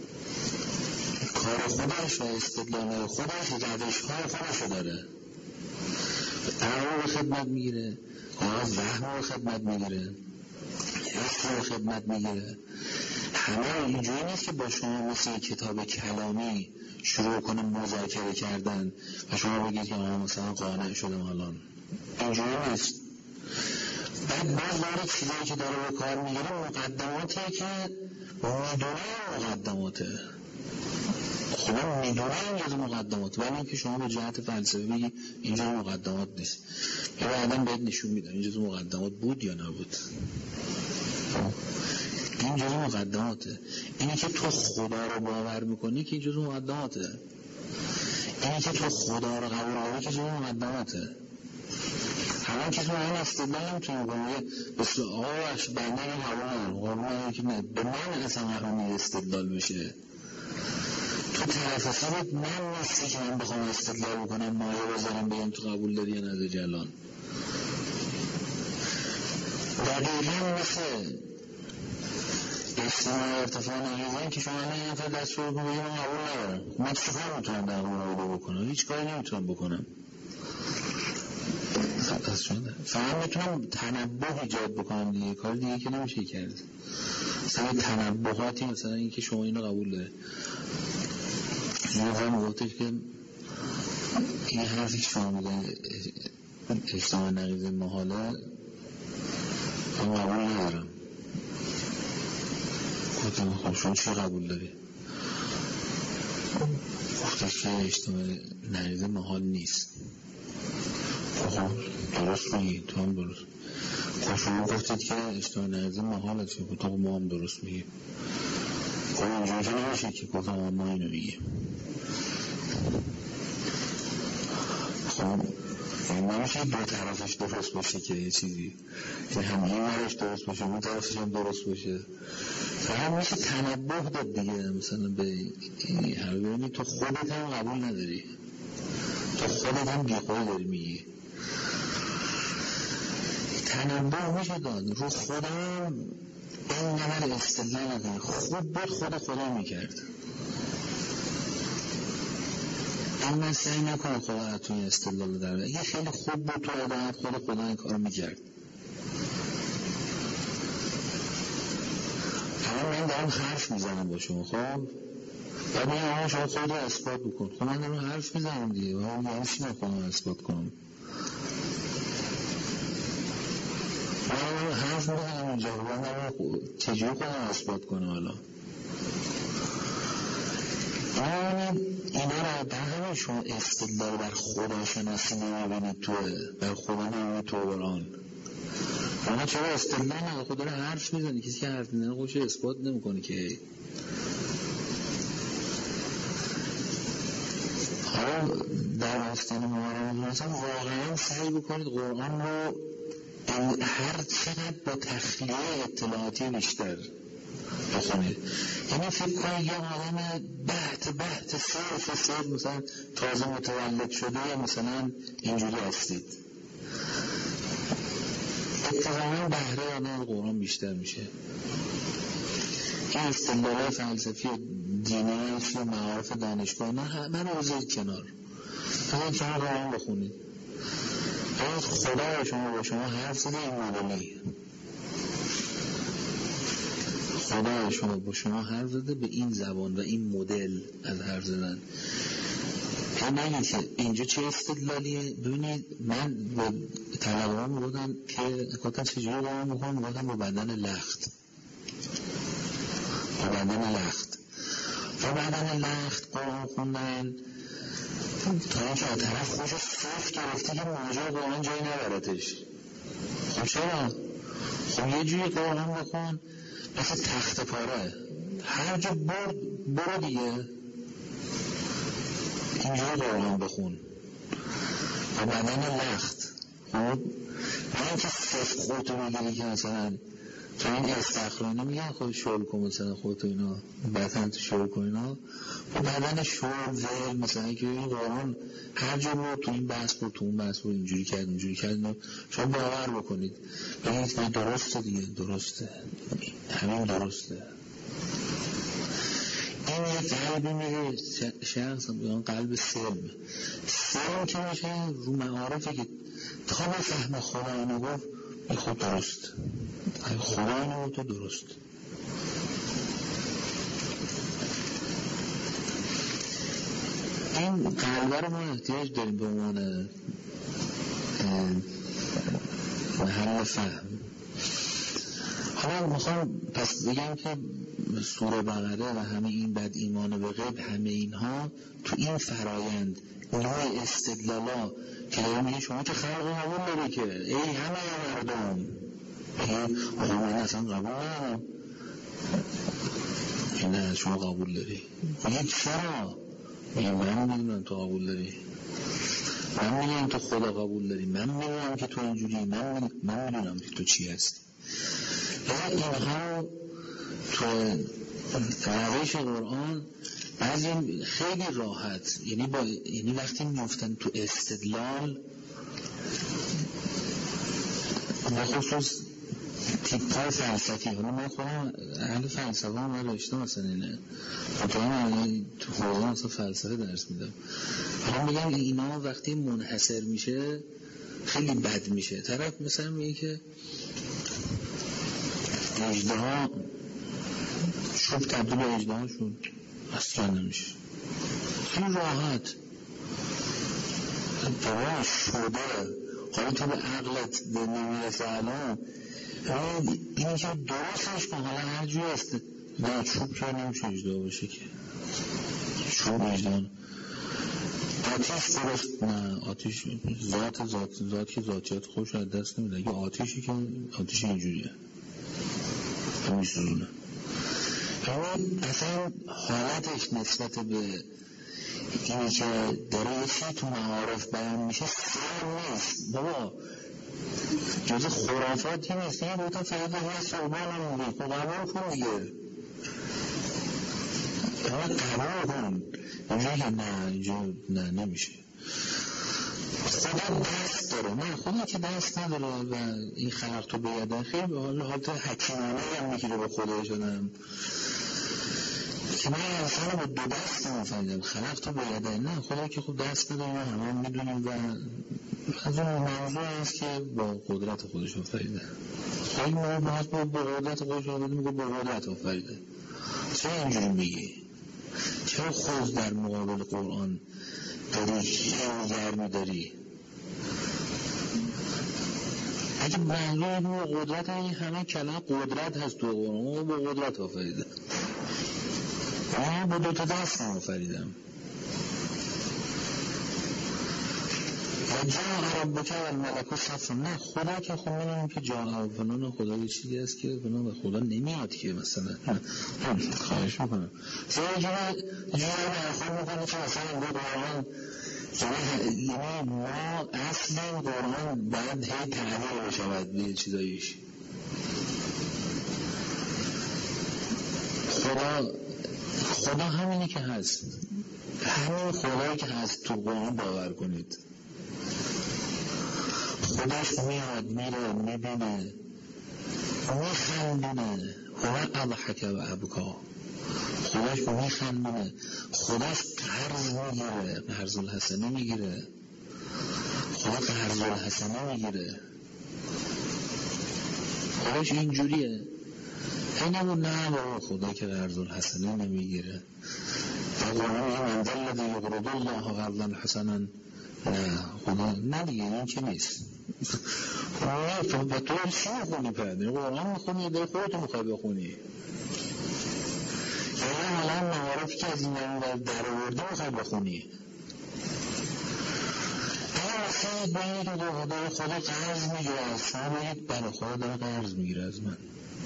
کار خودش و استدلال خودش روش‌های خودش داره. عقل رو خدمت میگیره، وهم رو خدمت میگیره، حس رو خدمت میگیره. همه اینجوری نیست که با شما مثل کتاب کلامی شروع کنه مذاکره کردن و شما بگید که مثلا قانع شدم الان. اینجوری نیست. بعد وارد چیزایی که داره به کار میگیره مقدماتیه که میدونه مقدماته. خدا میدونه این جز مقدمات، ولی اینکه شما به جهت فلسفی بگی اینجا مقدمات نیست، یا بعدم بهت نشون میدن این جز مقدمات بود یا نبود. این جز مقدماته. اینی که تو خدا رو باور میکنی که این جز مقدماته. اینی که تو خدا رو قبول داری که جز مقدماته. همون کسی من استدلال نمیتونه بکنه بسید آقاش بنده این قرآن که نه به من اصلا قرآن استدلال بشه. تو طرف حسابت من نیستی که من بخوام استدلال بکنم مایه بذارم بگم تو قبول داری یا نداری. الان دقیقا مثل اجتماع ارتفاع نقیزن که شما نه نفر دست رو بگم من قبول ندارم، من چیکار میتونم در قبول بکنم؟ هیچ کاری نمیتونم بکنم. فقط میتونم تنبه ایجاد بکنم دیگه، کار دیگه که نمیشه کرد. مثلا تنبهاتی، مثلا این که شما اینو قبول داره. یه گفتش که این حرفی که شما میگن اجتماع نقیض محاله من قبول ندارم. گفتم خب شما چی قبول داری؟ گفتش که اجتماع نقیض محال نیست. خب درست میگی، تو هم درست. خب شما گفتید که اجتماع نقیض محال هست، خب تو ما هم درست میگیم. خب اینجوری که نمیشه که گفتم ما اینو میگیم. خب این نمیشه دو طرفش درست باشه که یه چیزی که هم این ورش درست باشه اون طرفش هم درست باشه. فقط میشه تنبه داد دیگه. مثلا به این حرف ببینی تو خودت هم قبول نداری، تو خودت هم بیخود داری میگی. تنبه میشه داد. رو خودم این نمر استدلال نداره. خوب بود خدا میکرد. این من سعی نکنم خدا توی استدلال در اگه خیلی خوب بود تو آدمت خدا این کار میکرد. اما من دارم حرف میزنم با شما، خب بعد من شما خود رو اثبات بکن. خب من دارم حرف میزنم دیگه و من یعنی چی نکنم اثبات کنم. من حرف میدونم اینجا چجور خودم اثبات کنم حالا اینا رو در همه شما استدلال بر خدا شناسی نمیبینید بر خدا نمیبینید تو قرآن اما چرا استدلال نه خدا رو حرف میزنی کسی که حرف میزنه خودش اثبات نمیکنه که حالا در آستان محرم مثلا واقعا سعی بکنید قرآن رو هر چقدر با تخلیه اطلاعاتی بیشتر بخونید یعنی فکر کنید یه آدم بحت صرف مثلا تازه متولد شده مثلا اینجوری هستید اتفاقا بهره آدم قرآن بیشتر میشه این استدلال فلسفی دینی و معارف دانشگاه من رو بذارید کنار فقط شما قرآن بخونید خدا شما با شما حرف زده این مدلی خدا شما با شما حرف زده به این زبان و این مدل از حرف زدن نگید که اینجا چه استدلالیه ببینید من با طلبه ها میگودم که اکاتا چجوری قرآن میخوام میگودم با بدن لخت قرآن خوندن تا اینکه طرف خوش صرف گرفته که ماجرا قرآن جایی نبرتش خب چرا؟ خب یه جوری قرآن بخون مثل تخت پاره هر جا برو دیگه اینجا قرآن بخون و بدن لخت خب نه اینکه صرف خودتو میگیری که مثلا تو این استخرانه میگن خود شل کن مثلا خودتو اینا بدن تو شل کن اینا و بدن شل ول مثلا که این قرآن هر جا رو تو این بحث بود تو اون بحث بود اینجوری کرد شما باور بکنید بگید درسته دیگه درسته همین درسته این یه قلبی میگه شخص بیان قلب سلم که میشه رو معارفه که تا بفهم خدا اینو گفت این خود درست خدا اینو گفت تو درست این قلبه رو ما احتیاج داریم به عنوان محل فهم حالا میخوام پس بگم که سوره بقره و همه این بد ایمان به غیب همه اینها تو این فرایند نوع استدلالا که داره میگه شما که خلق قبول داری که ای همه مردم من اصلا قبول ندارم نه شما قبول داری میگه چرا؟ میگه من میدونم تو قبول داری من میدونم تو خدا قبول داری من میدونم که تو اینجوری من میدونم که تو چی هستی اینها تو روش قرآن بعضی خیلی راحت یعنی وقتی میفتن تو استدلال بخصوص تیپ‌های فلسفی حالا من خودم اهل فلسفه هم رشته مثلا اینه تو حوزه مثلا فلسفه درس میدم حالا میگم اینا وقتی منحصر میشه خیلی بد میشه طرف مثلا میگه که اجدها شب تبدیل به اجدها شد اصلا نمیشه خیلی راحت برای شده حالا تو به عقلت نمیرسه الان اینی که درستش کن حالا هر جوی است نه چوب که نمیشه اجدها باشه که چوب اجدها آتیش درست نه آتیش ذات که ذاتیات خوش از دست نمیده اگه آتیشی که آتیش اینجوریه میسوزونه اصلا حالتش نسبت به اینی که داره یکی تو معارف بیان میشه سر نیست بابا جز خرافاتی نیست این بودتا فقط یه صحبان هم میگه خب قبول کن دیگه قبول کن اینجا که نه اینجا نه نمیشه خدا دست داره نه خدا که دست نداره و این خلق تو بیادن خیلی به حالت حکیمانه هم میگیره به خدا شدم که من اصلا با دو دست نمیفهمیدم خلق تو بیادن نه خدا که خود دست نداره ما همه میدونیم و از اون موضوع هست که با قدرت خودش آفریده خیلی ما با قدرت خودش آفریده میگه با قدرت آفریده چرا اینجوری میگی چرا خود در مقابل قرآن داری گرمی داری اگه منظور با قدرت این همه کلمه قدرت هست تو قرآن، با قدرت آفریدم، من با دوتا دست آفریدم. و جا ربک والملک صفا، نه خدا که خب میدونیم که جا فنان خدا یه چیزی هست که فنان به خدا نمیاد که مثلا خواهش میکنم زیادی جوری برخور میکنه که مثلا با قرآن یعنی ما اصلا قرآن باید هی تغییر بشود به چیزاییش. خدا همینی که هست، همین خدایی که هست تو قرآن باور کنید. خودش میاد میره میبینه میخندونه، هو اضحک و ابکا، خودش میخندونه، خودش قرض میگیره، قرض الحسنه میگیره، خدا قرض الحسنه میگیره، خودش اینجوریه. اینمون نه بابا خدا که قرض الحسنه نمیگیره. قرآن من ذا الذی یقرض الله قرضا حسنا، نه خدا نه دیگه این که نیست. تو با تو چی میخونی پرده؟ قرآن میخونی در خودتو میخوای بخونی، یعنی حالا معارفی که از این در آورده میخوای بخونی. اگر اصلا باید داره خدا قرض میگیره از شما، باید برای خدا داره قرض میگیره از من،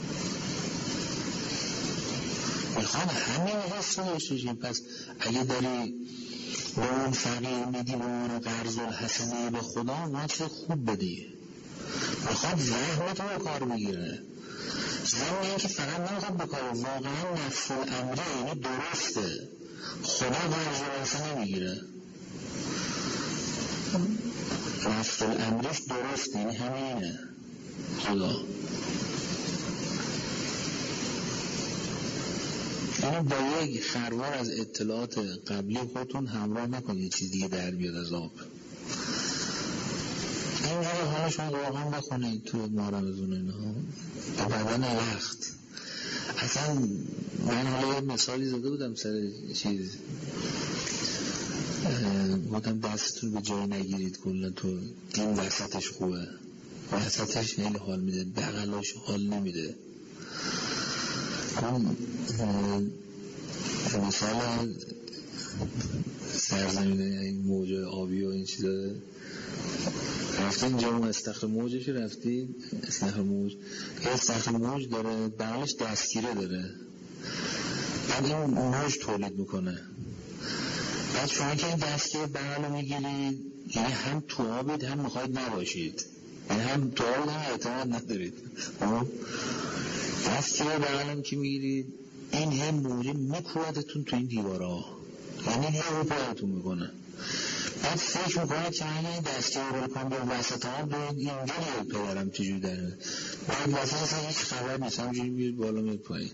میخواد همین حس رو داشته. پس اگه داری به اون فقیر میدی به اون قرض الحسنه به خدا، واسه خوب بدی، میخواد زحمت رو کار بگیره. زمین این که فقط نمیخواد بکاره، واقعا نفس الامره، یعنی درسته خدا قرض الحسنه میگیره، نفس الامرش درسته، یعنی همینه خدا. یعنی با یک خروار از اطلاعات قبلی خودتون همراه نکنید چیز دیگه در بیاد از آب. این حالا شما قرآن بخونید تو مارمزون اینها با بدن لخت. اصلا من حالا یه مثالی زده بودم سر چیز، گفتم دستتون به جای نگیرید، کلا تو دین وسطش خوبه، وسطش خیلی حال میده، بغلاش حال نمیده. اون مثال سرزمین موج آبی و این چیزا، رفتی اینجا اون استخر موجش رفتی، استخر موج یه استخر موج داره، بغلش دستگیره داره، بعد این موج تولید میکنه. بعد شما که این دستگیره بغل رو میگیرید، یعنی هم تو آبید هم میخواید نباشید، یعنی هم تو آبید هم اعتماد ندارید. دستگیره بغلم که میگیرید، این هم موجه میکوادتون تو این دیوارا، یعنی هم پایتون میکنه. بعد فکر میکنه که اگه این دستگیره رو بکنم به وسط آب باید اینجا یاد پدرم چجور داره، باید وسط اصلا هیچ خبر نیست، همجوری میاد بالا میاد پایین.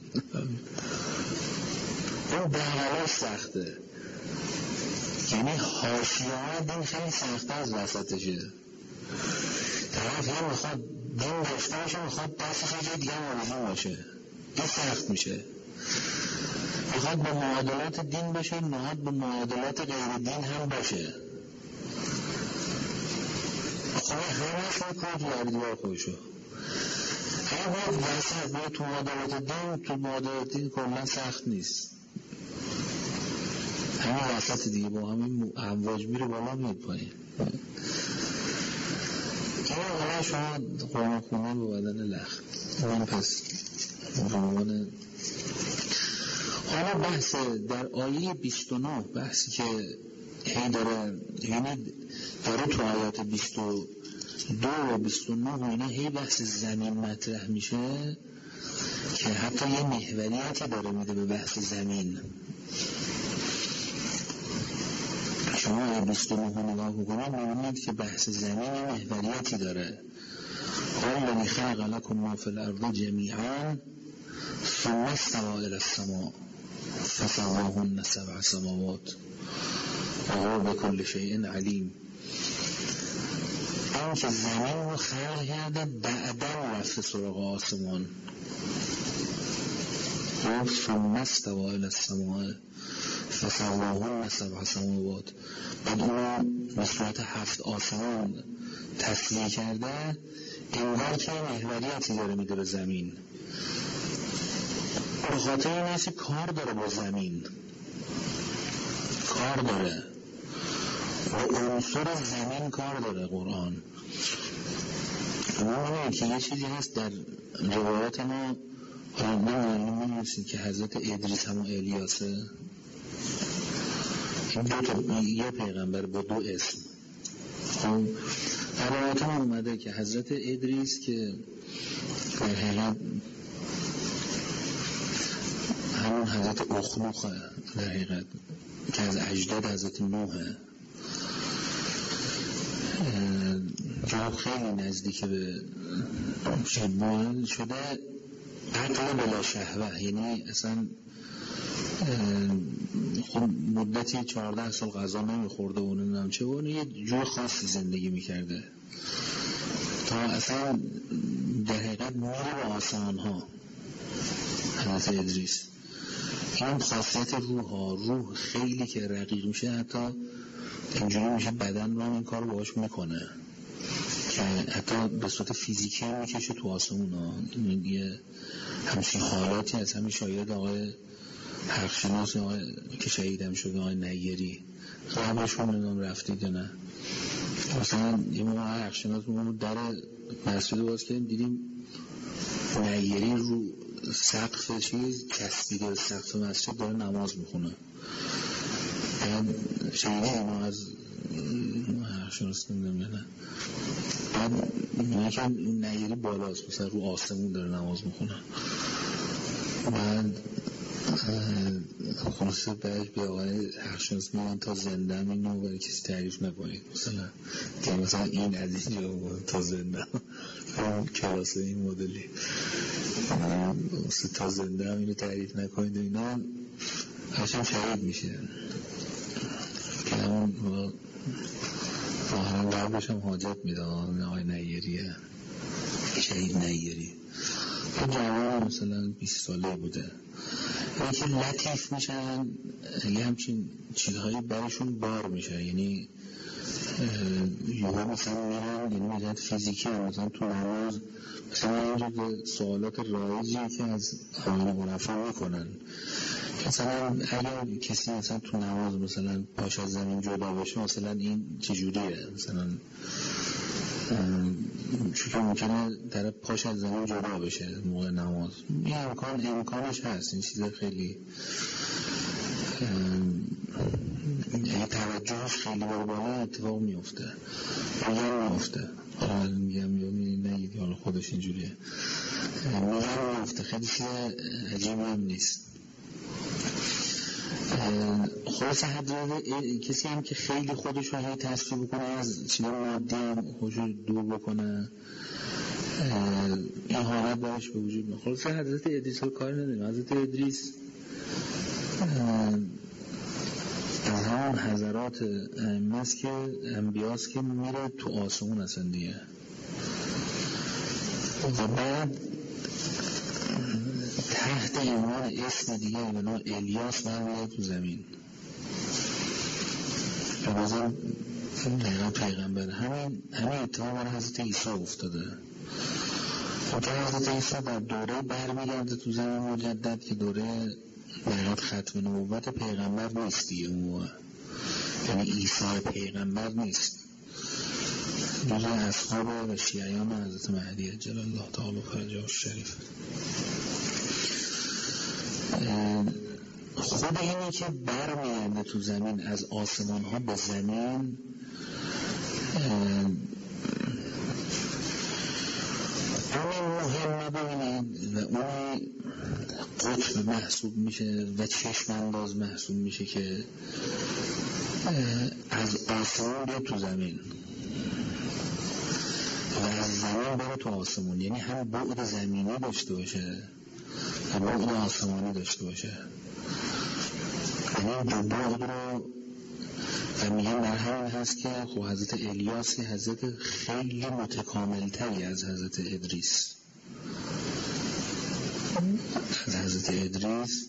اون بغلاش سخته، یعنی حاشیه ها دین خیلی سخته از وسطشه. طرف هم میخواد دین داشته باشه، میخواد دستش یه دیگه آرزون باشه، این سخت میشه. میخواد با معادلات دین باشه، میخواد با معادلات غیر دین هم باشه. خب همه شما کار تو دیوار خودشو هر باید وسط باید تو معادلات دین، تو معادلات دین کلا سخت نیست، همین وسط دیگه با همین امواج میره بالا میاد پایین. این حالا شما قرآن خونان با بدن لخت من پس عنوان حالا بحث در آیه 29 بحثی که هی داره، یعنی داره تو آیات 22 و 29 و اینا هی بحث زمین مطرح میشه که حتی یه محوریتی داره میده به بحث زمین. شما آیه 29 رو نگاه بکنید میبینید که بحث زمین محوریتی داره. قال الذی خلق لکم ما فی الارض جمیعا ثم استوى الی السماء فسواهن سبع سماوات وهو بكل شیء علیم. اون که زمین رو خلق کرده بعدا رفت سراغ آسمان، ثم استوى الی السماء فسواهن سبع سماوات، بعد اون به صورت 7 آسمان تصویر کرده، انگار که محوریتی داره میده به زمین، به خاطر این هستی کار داره با زمین، کار داره با عنصر زمین کار داره قرآن. اما که یه چیزی هست در روایات ما نمی‌دونید که حضرت ادریس همون الیاسه، این دو تا یه پیغمبر با دو اسم. خب در روایات ما اومده که حضرت ادریس که در حقیقت همون حضرت اخنوخ در حقیقت که از اجداد حضرت نوحه، جواب خیلی نزدیک به شبوه شده، عقل بلا شهوه، یعنی اصلا خب مدتی 14 سال غذا نمیخورده و نمیدونم چه، و یه جور خاصی زندگی میکرده تا اصلا در حقیقت میره به آسمان ها. حضرت ادریس این خاصیت روح خیلی که رقیق میشه، حتی اینجوری میشه بدن رو این کار رو باهاش میکنه که حتی به صورت فیزیکی هم میکشه تو آسمون ها. یه همچین حالاتی از همین شاید آقای حقشناس که شهیدم شده، آقای نیری، قبلشون نمیدونم رفتید یا نه، مثلا یه موقع حقشناس در مسجد باز کردیم دیدیم نیری رو سقف چیز چسبیده، سقف مسجد داره نماز میخونه. شهیده ما از حقشناس نمیدونم یا نه، بعد میگه که این نیری بالاست، مثلا رو آسمون داره نماز میخونه. بعد خلاصه بعد به آقای حقشناس میگن تا زنده هم اینو برای کسی تعریف نکنید، مثلا این از اینجا تا زنده هم کلاسه این مدلی تا زنده هم اینو تعریف نکنید و اینا هرچند شهید میشه که همون هم قبلش هم حاجت میده آقای نیریه، شهید نیری جوان مثلا 20 ساله بوده، یعنی که لطیف میشن، یه همچین چیزهایی برشون بار میشه، یعنی یوها مثلا میرن، یعنی میرن فیزیکی هم مثلا تو نماز مثلا اینجا سوالات رایجی که از آقایان عرفا میکنن، مثلا اگر کسی مثلا تو نماز مثلا پاش از زمین جدا باشه مثلا این چجوریه، مثلا چون که ممکنه در پاش از زمین جدا بشه موقع نماز، این امکانش هست، این چیز خیلی اگه توجهش خیلی بالا اتفاق میفته میگم نگید حالا خودش اینجوریه، میفته، خیلی چیز عجیبی هم نیست. خلاصه حضرت کسی هم که خیلی خودش رو هی تصفیه بکنه از چیزا مادی هم خودش رو دور بکنه، این حالت باش به وجود میاد. خلاصه حضرت ادریس رو کاری نداریم. حضرت ادریس از همون حضرات ائمه‌ست که انبیاست که میره تو آسمون اصلا دیگه، و بعد تحت عنوان اسم دیگه به نام الیاس برمیاد تو زمین، به بازم دقیقا پیغمبر. همین اتفاق برای حضرت عیسی افتاده. خب حضرت عیسی در دوره برمیگرده تو زمین مجدد که دوره دقیقا ختم نبوت پیغمبر نیست دیگه، یعنی عیسی پیغمبر نیست، جزء اصحاب و شیعیان حضرت مهدی عجل الله تعالی فرجه الشریف. خود اینی که برمیگرده تو زمین از آسمان ها به زمین، اون مهم ببینید و اون قطب محسوب میشه و چشم انداز محسوب میشه که از آسمان بیاد تو زمین و از زمین بره تو آسمان، یعنی هم بعد زمینی داشته باشه و بعد آسمانی داشته باشه، یعنی دو بعد رو. و میگن در همین هست که خب حضرت الیاس حضرت خیلی متکامل تری از حضرت ادریس، از حضرت ادریس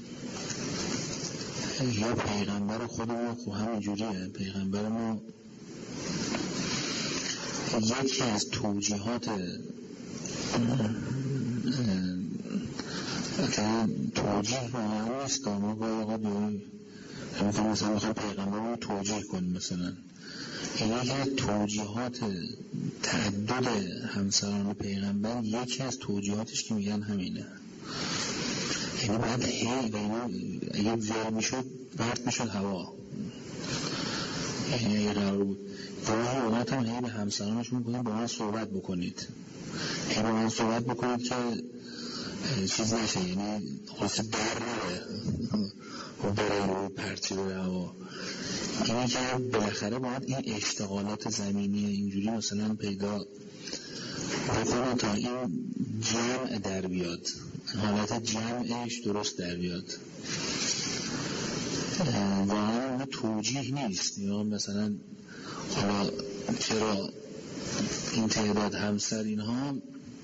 یا پیغمبر خودمون خب همین جوریه، پیغمبر ما البته یکی از توجیهات توجیه واقعا نیست، ما باید همون مثلا میخوام پیغمبر رو توجیه کنیم، مثلا یکی از توجیهات تعدد همسران پیغمبر، یکی از توجیهاتش که میگن همینه، یعنی باید اگه زیر میشد برد میشد هوا، یعنی اگه قرار بود گاهی اوقات هم به همسرانشون میکنید با من صحبت بکنید، با من صحبت بکنید که چیز نشه، یعنی خلاصه در نره و بره رو پرچی بره هوا. اینی که بالاخره باید این اشتغالات زمینی اینجوری مثلا پیدا بکنه تا این جمع در بیاد، حالت جمعش درست در بیاد. واقعا توجیه نیست، یا مثلا حالا چرا این تعداد همسر اینها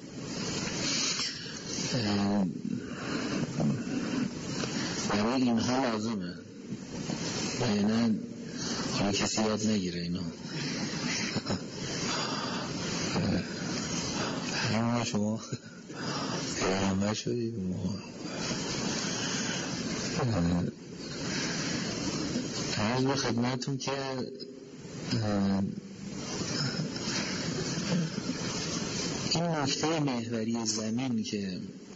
برای اینها لازمه، یعنی حالا کسی یاد نگیره اینا. همه شما پیغمبر شدید عرض به خدمتون که این نکته محوری زمین که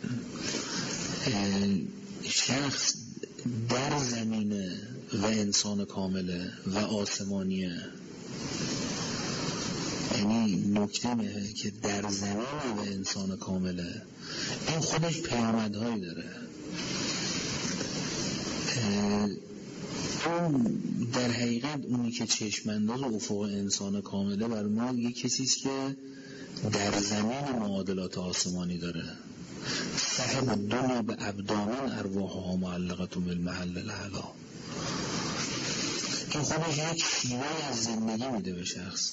شخص در زمینه و انسان کامله و آسمانیه، یعنی نکته که در زمینه و انسان کامله، این خودش پیامدهایی داره. اون در حقیقت اونی که چشمانداز و افق انسان کامله بر ما یک کسیست که در زمین معادلات آسمانی داره. صاحب الدنیا به ابدان ارواحها معلقتون بالمحل الاعلی. این خودش یک شیوه از زندگی میده به شخص.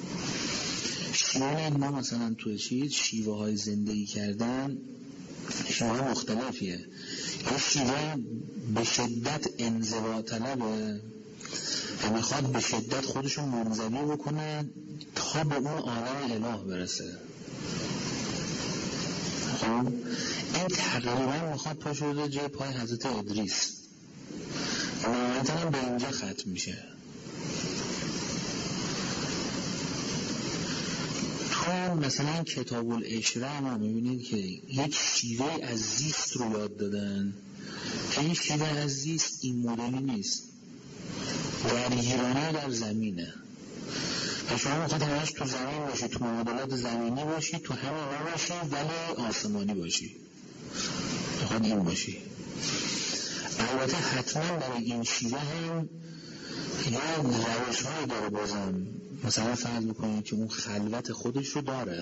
شیوه ما مثلا توی شیوه های زندگی کردن شیوه مختلفیه. یک شیوه به شدت انزوا طلبه و میخواد به شدت خودشون منزوی بکنه تا به اون عالم اله برسه. خب این تقریبا میخواد پا شده جای پای حضرت ادریس، نهایتا هم به اینجا ختم میشه. تو مثلا کتاب العشره ما میبینید که یک شیوه از زیست رو یاد دادن که این شیوه از زیست این مدلی نیست، درگیرانه در زمینه و شما میخواد همش تو زمین باشی، تو معادلات زمینی باشی، تو همه نباشی ولی آسمانی باشی، میخواد این باشی. البته حتما برای این شیوه هم یا روش های داره، بازم مثلا فرض بکنید که اون خلوت خودش رو داره،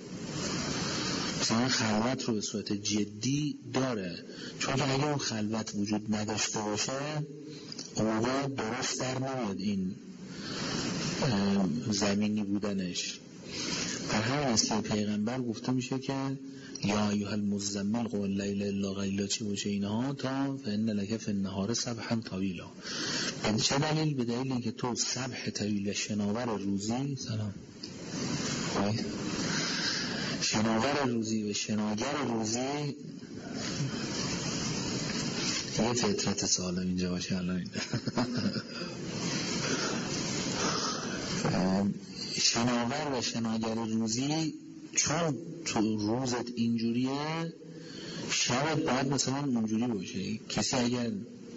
مثلا خلوت رو به صورت جدی داره، چون که اگه اون خلوت وجود نداشته باشه اون موقع درست در نمیاد این زمینی بودنش. در همین است که پیغمبر گفته میشه که یا ایها المزمل قم اللیل الا قلیلا چی باشه اینها تا فإن لک فی النهار سبحا طویلا. به چه دلیل؟ به دلیل اینکه تو سبح طویل شناور روزی شناور روزی و شناگر روزی یه فطرت سالم اینجا باشه. الان شناور و شناگر روزی چون تو روزت اینجوریه شبت باید مثلا اونجوری باشه. کسی اگر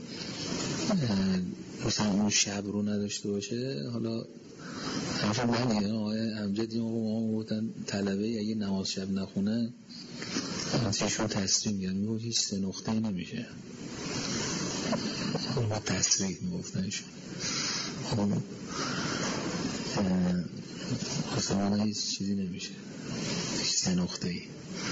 مثلا اون شب رو نداشته باشه، حالا همشون بهنه آقای امجدی ما گفتن طلبه اگه نماز شب نخونه چشون تصریح میگن، میگو هیچ 3 نقطه نمیشه، با تصریح میگفتنشون خواستمانه هیچ چیزی نمیشه، هیچ 3 نقطه ای.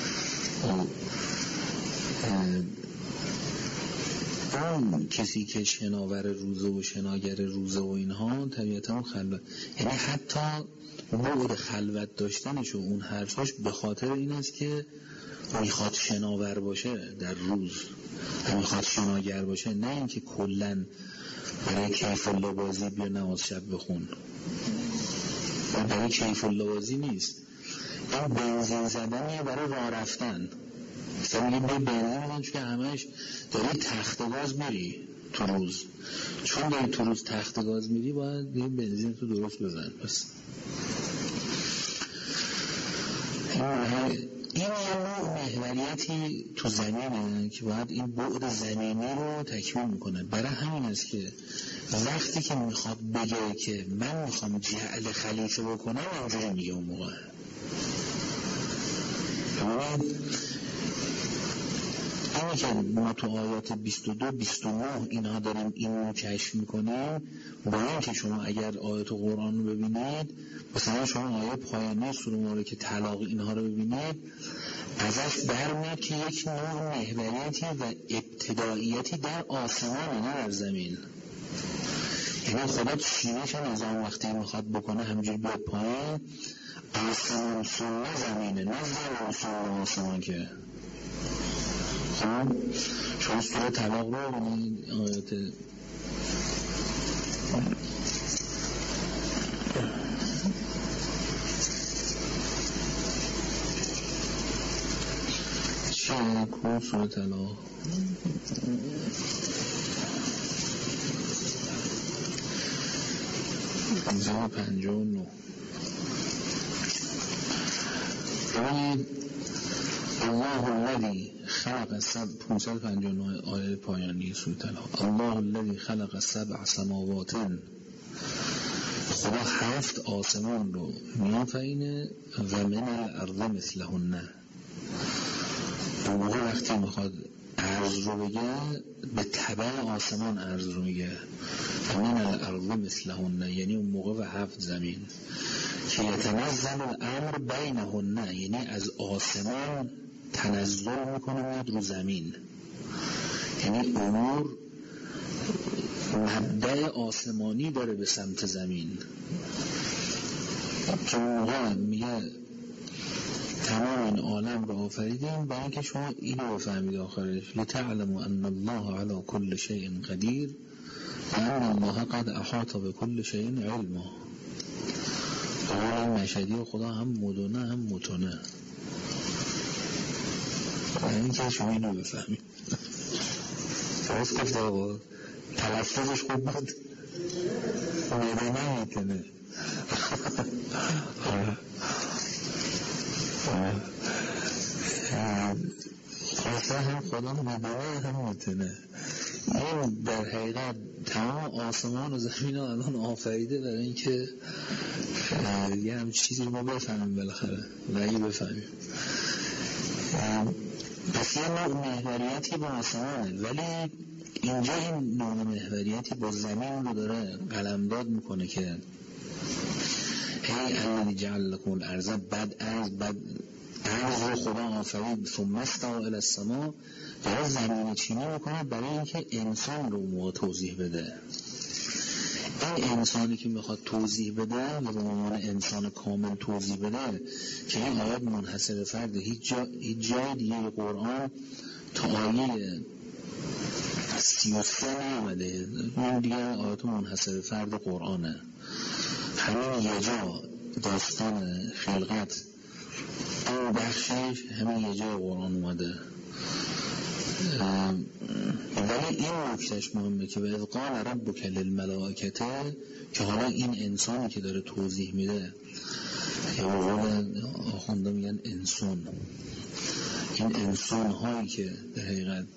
اون کسی که شناور روزه و شناگر روزه و اینها طبیعتا خلوت، یعنی حتی بعد خلوت داشتنش و اون حرفاش به خاطر این است که میخواد شناور باشه در روز، میخواد شناگر باشه، نه اینکه کلن برای کیف الله بازی بیا نماز شب بخون. برای کیف اللوازی نیست، این بنزین زدنیه برای راه رفتن. مثلا میگه به بنزین میدن چون که همش داری تخت گاز میری تو روز، چون داری تو روز تخت گاز میری باید یه بنزین تو درست بزن. پس این یه نوع محوریتی تو زمینه که باید این بعد زمینی رو تکمیل میکنه. برای همین است که وقتی که میخواد بگه که من میخوام جعل خلیفه بکنم اونجوری میگه اون موقع. اینی که ما تو آیات 22-29 اینها داریم این رو کشف میکنیم، با این که شما اگر آیات قرآن رو ببینید، مثلا شما آیه پایانی سوره مبارکه که طلاق اینها رو ببینید، ازش برمیاد که یک نوع محوریتی و ابتداییتی در آسمان نه در زمین. یعنی خدا سینه‌ش نظام وقتی میخواد بکنه همینجوری بیاد پایین، آسمان سوره زمینه، نه زمان سوره آسمان. که خب شما سوره طلاق رو ببینید، آیات چه کن سوره طلاق زمان 59 الله الذي خلق 559 آیه پایانی سوره طلاق. الله الذي خلق 7 سماوات، خدا 7 آسمان رو میآفرینه و من الارض مثلهن. اون موقع وقتی میخواد عرض رو بگه به تبع آسمان عرض رو میگه و من الارض مثلهن، یعنی اون موقع و 7 زمین که یتنزل الامر بینهن، یعنی از آسمان تنزل میکنه میاد رو زمین، یعنی امور مبدأ آسمانی داره به سمت زمین. که اون موقع میگه تمام این عالم رو آفریدیم برای اینکه شما اینو بفهمید آخرش، لتعلموا ان الله علی کل شیء قدیر و ان الله قد احاط بكل شیء علما. قول مشهدی خدا هم مدونه هم متونه، برای اینکه شما اینو بفهمید. درست گفت آقا، تلفظش خوب بود، مدونه میتونه. خاصه هم خدا مدونه هم میتونه. این در حقیقت تمام آسمان و زمین ها الان آفریده برای اینکه یه هم چیزی رو ما بفهمیم بالاخره و اگه بفهمیم. پس یه نوع محوریتی با آسمانه، ولی اینجا این نوع محوریتی با زمین رو داره قلمداد میکنه که هی الذی جعل لکم الارض، بعد عرض رو خدا آفرید ثم استوى الی السماء، داره زمین چینی میکنه برای اینکه انسان رو موقع توضیح بده. این انسانی که میخواد توضیح بده و به عنوان انسان کامل توضیح بده که این آیات منحصر فرده، هیچ جای دیگه قرآن تا آیه 33 نیامده. این دیگه آیات منحصر فرد قرآنه، همین یه جا داستان خلقت این بخشش همین یه جا قرآن اومده. ولی این نکتهش مهمه که به قال ربک للملائکه، که حالا این انسانی که داره توضیح میده یا قول آخونده میگن انسان، این انسان هایی که در حقیقت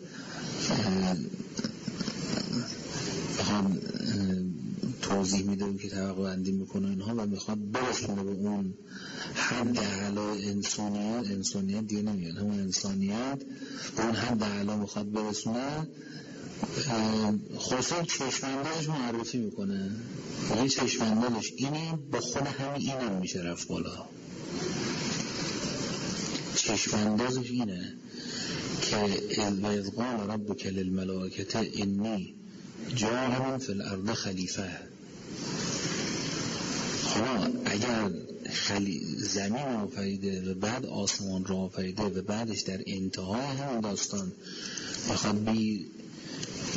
بخواد توضیح میده و که طبقه بندی میکنه اینها و میخواد برسونه به اون حد اعلی انسانیت دیگه نمیاد، همون انسانیت به اون حد اعلی میخواد برسونه. خلاصه چشماندازش معرفی میکنه، یه چشماندازش اینه، با خود همین اینم میشه رفت بالا. چشماندازش اینه که اذ قال ربک للملائکه انی جاعل فی الارض خلیفه. حالا اگر زمین آفریده و بعد آسمان را آفریده و بعدش در انتهای همین داستان بخواد بی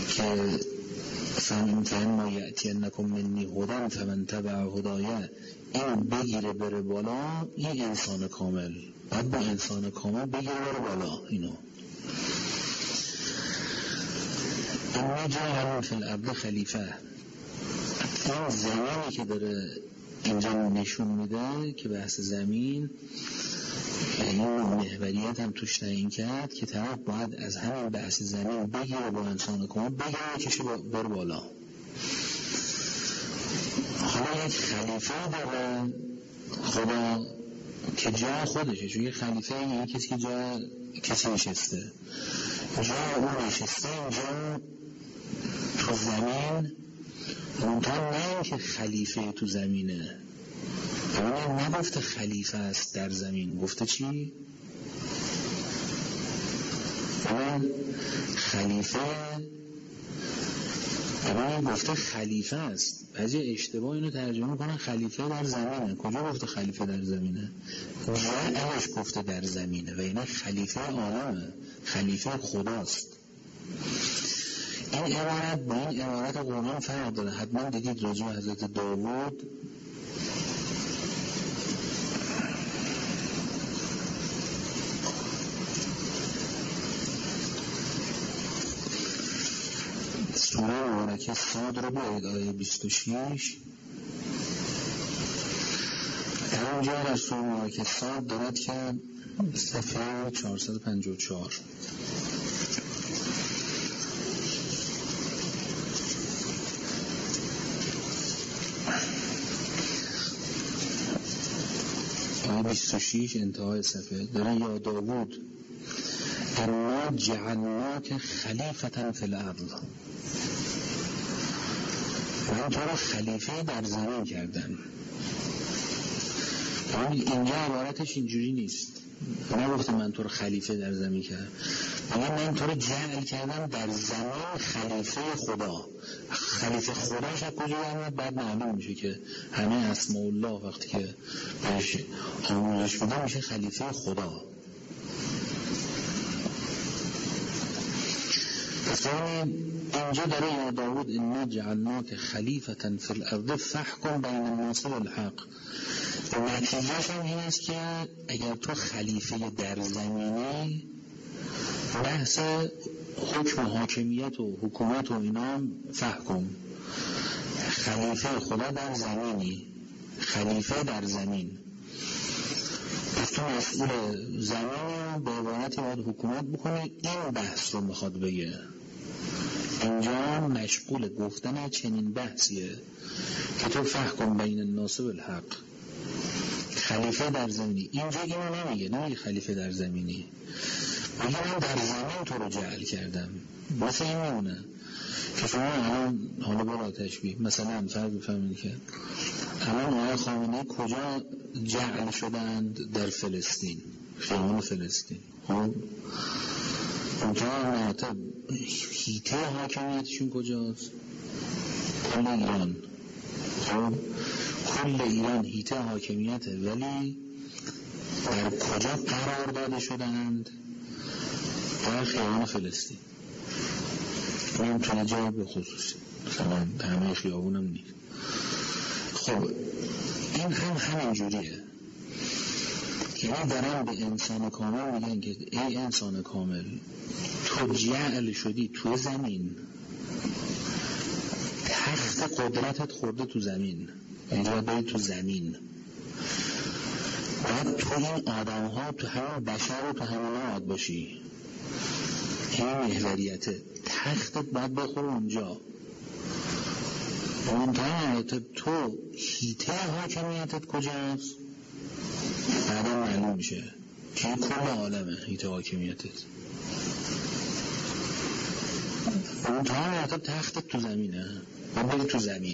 که فهم ما یأتینکم منی هدی فمن تبع هدایه اینو بگیره بره بالا، این انسان کامل باید با انسان کامل بگیره بره بالا. اینو اما جاء فی الارض خلیفه، این زمینی که داره اینجا نشون میده که بحث زمین، این محوریت هم توش تعیین کرد که طرف باید از همین بحث زمین بگیره با انسان کامل بگیره کشه بر بالا. حالا یک خلیفه داره خدا که جای خودشه، چون یک خلیفه یه کسی که جای کسی نشسته، جای اون نشسته اینجا تو زمین، منطقه نه که خلیفه تو زمینه. اون نگفته خلیفه است در زمین، گفته چی؟ خلیفه گفته خلیفه است. بعضی اشتباه اینو ترجمه کنن خلیفه در زمینه. کجا گفته خلیفه در زمینه؟ جعلش گفته در زمینه و اینه خلیفه عالمه، خلیفه خداست. این عبارت با این عبارت قرآن فرق داره. حتما دیدید راجع به حضرت داوود سوره مبارکه صاد رو باید آیه 26 در اونجا در سوره مبارکه صاد دارد که صفحه 454 آیه 26 انتهای صفحه داره یا داوود انا جعلناک خلیفة فی الارض، من تو رو خلیفه در زمین کردم. اینجا عبارتش اینجوری نیست، نگفته من تو رو خلیفه در زمین کردم، من تو رو جعل کردم در زمین خلیفه خدا. خلیفه خداش از کجا آمد؟ بعد معلوم میشه که همه اسماء الله وقتی که بهش آموزش بوده میشه خلیفه خدا. پس اینجا داره یا داود انا جعلناک خلیفة فی الارض فاحکم بین الناس بالحق. نتیجهش هم این است که اگر تو خلیفه در زمینی، بحث حکم و حاکمیت و حکومت و اینا فحکم، خلیفه خدا در زمینی، خلیفه در زمین، پس تو مسئول زمین به عبارتی باید حکومت بکنی. این بحث رو میخواد بگه. اینجا مشغول گفتن چنین بحثیه که تو فحکم بین الناس بالحق، خلیفه در زمینی. اینجا اینو نمیگه خلیفه در زمینی، میگه من در زمین تو رو جعل کردم. مثل این میمونه که شما الان حالا برای تشبیه مثلا فرض بفهمید که الان آقای خامنه‌ای کجا جعل شدند؟ در فلسطین، خیابان فلسطین. خب اونجا مراتب هیته حاکمیتشون کجاست؟ کل ایران. خب کل ایران هیته حاکمیته، ولی در کجا قرار داده شدند؟ در خیابان فلسطین. این تونه جا به خصوصی، مثلا همه خیابون هم نیست. خب این همین جوریه، یعنی دارن به انسان کامل میگن که ای انسان کامل، تو جعل شدی تو زمین، تخت قدرتت خورده تو زمین، اینجا باید تو زمین، باید تو این آدم ها، تو همه بشر رو تو همه نهاد باشی. این محوریته، تختت باید بخور اونجا. منتها تو هیته حاکمیتت کجاست؟ بعدا معلوم میشه که این کل عالمه هیته حاکمیتت. منتها تختت تو زمینه، باید بری تو زمین.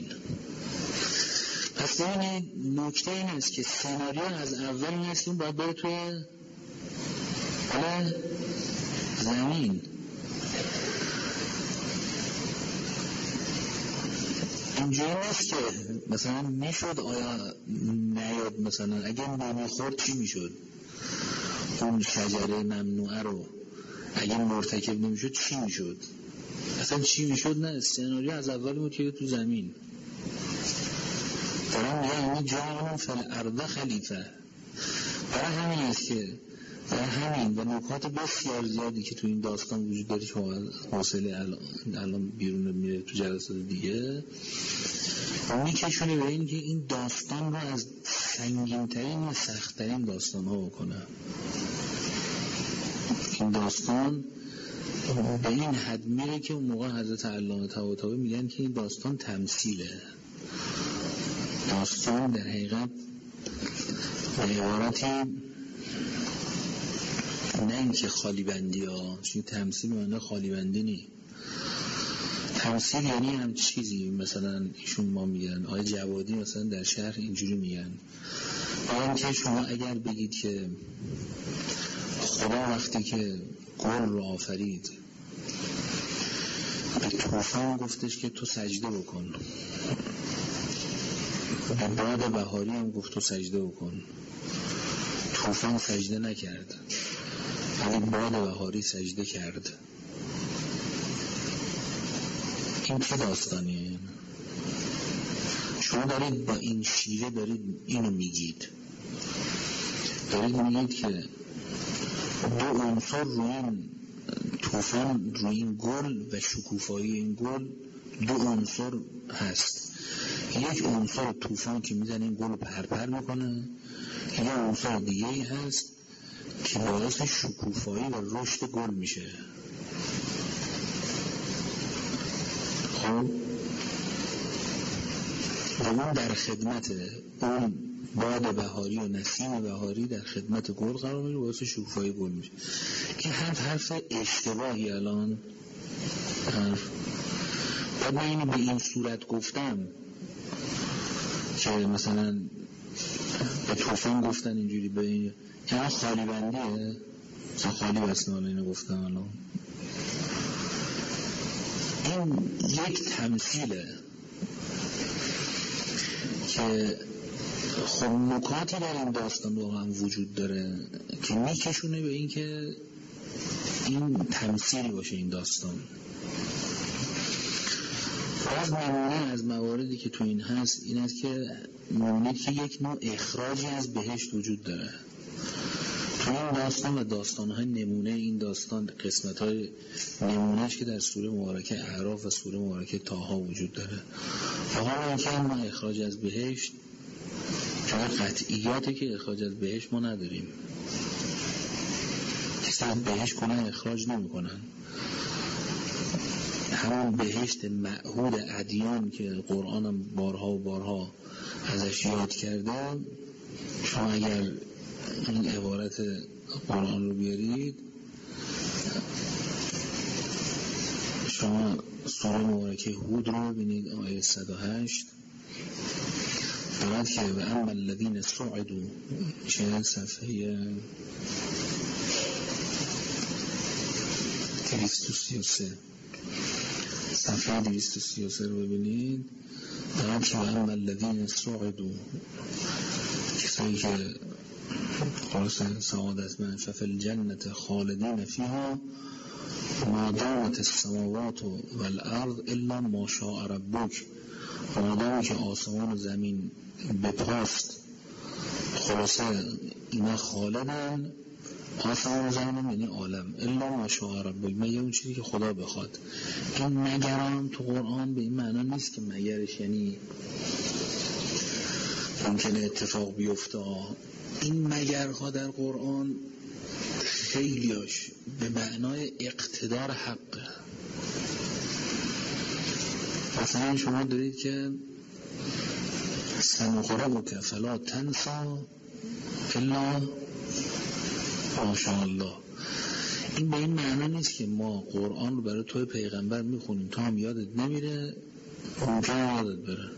پس این نکته این است که سناریو از اول نیستیم باید بری توی زمین. اینجوری نیست که مثلا میشد آیا نیاد، مثلا اگه نمیخورد چی میشد؟ اون شجره ممنوعه رو اگه مرتکب نمیشد چی میشد؟ اصلا چی میشد؟ نه، سناریو از اول بود که تو زمین. دارم یعنی جعل فی الارض خلیفه. برای همین است که در همین و نکات بسیار زیادی که تو این داستان وجود داره که حوصله الان بیرون میره تو جلسات دیگه میکشونه به این که این داستان رو از سنگین‌ترین و سخت‌ترین داستان‌ها بکنه. این داستان به این حد میره که اون موقع حضرت علامه طباطبایی میگن که این داستان تمثیله. داستان در حقیقت به عبارتی نه اینکه خالی بندی ها، چون تمثیل معنی خالی بندی نی. تمثیل یعنی هم چیزی مثلا ایشون ما میگن آقای جوادی مثلا در شهر اینجوری میگن که شما اگر بگید که خدا وقتی که گل رو آفرید به طوفان گفتش که تو سجده بکن، به باد بهاری هم گفت تو سجده بکن، طوفان سجده نکرد ولی باد بهاری سجده کرد. این چه داستانیه؟ شما دارید با این شیوه دارید اینو میگید، دارید میگید که دو عنصر روی این طوفان، روی این گل و شکوفایی این گل دو عنصر هست. یک عنصر طوفان که میزنه این گل رو پرپر میکنه، یک عنصر دیگه ای هست که باعث شکوفایی و رشد گل میشه. خب و اون در خدمت اون باد بهاری و نسیم بهاری در خدمت گل قرار میگیره، باعث شکوفایی گل میشه. این حرف اشتباهی الان بعد من اینو به این صورت گفتم که مثلا به طوفان گفتن اینجوری به این یعنی خالی بندیه، مثلا خالی بسنه حالا اینو گفتم الان. این یک تمثیله که خب نکاتی در این داستان واقعا وجود داره که میکشونه به این که این تمثیلی باشه این داستان. باز نمونه از مواردی که تو این هست این است که نمونه که یک نوع اخراجی از بهشت وجود داره تو این داستان و داستانهای نمونه این داستان، قسمتهای نمونهش که در سوره مبارکه اعراف و سوره مبارکه طه وجود داره. فقط این که ما اخراج از بهشت چون قطعیاتی که اخراج از بهشت ما نداریم، کسی از بهشت کنن اخراج نمی کنن. همون بهشت معهود ادیان که قرآن هم بارها و بارها ازش یاد کرده، شما اگر این عبارت قرآن رو بیارید، شما سوره مبارکه هود رو ببینید آیه 108 فراد که و اما الذین صعدوا چه صفحه 233 صفحه 233 رو ببینید. فراد که و اما الذین صعدوا کسایی که خلاص سعادت من ففی الجنة خالدین فیها ما دامت السماوات والارض الا ما شاء ربک، مادامی که آسمان و زمین بپاست خلاصه اینا خالدن، آسمان و زمین یعنی عالم، الا ما شاء ربک مگر اون چیزی که خدا بخواد. این مگران تو قرآن به این معنا نیست که مگرش یعنی ممکنه اتفاق بیفته. این مگرها در قرآن خیلیاش به معنای اقتدار حقه. مثلا شما دارید که سنقرئک فلا تنسی الا ما شاء الله. این به این معنا نیست که ما قرآن رو برای توی پیغمبر میخونیم تو هم یادت نمیره ممکنه یادت بره.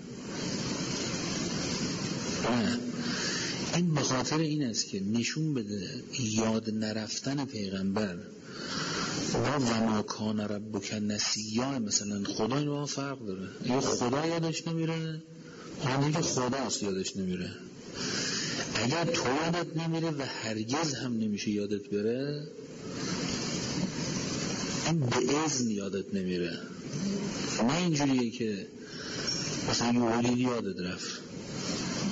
نه، این به خاطر این است که نشون بده یاد نرفتن پیغمبر و ما کان ربک نسیا، مثلا خدا این با فرق داره. اگه خدا یادش نمیره اون که خداست یادش نمیره. اگر تو یادت نمیره و هرگز هم نمیشه یادت بره، این به اذن یادت نمیره. نه اینجوریه که مثلا یه ولی یادت رفت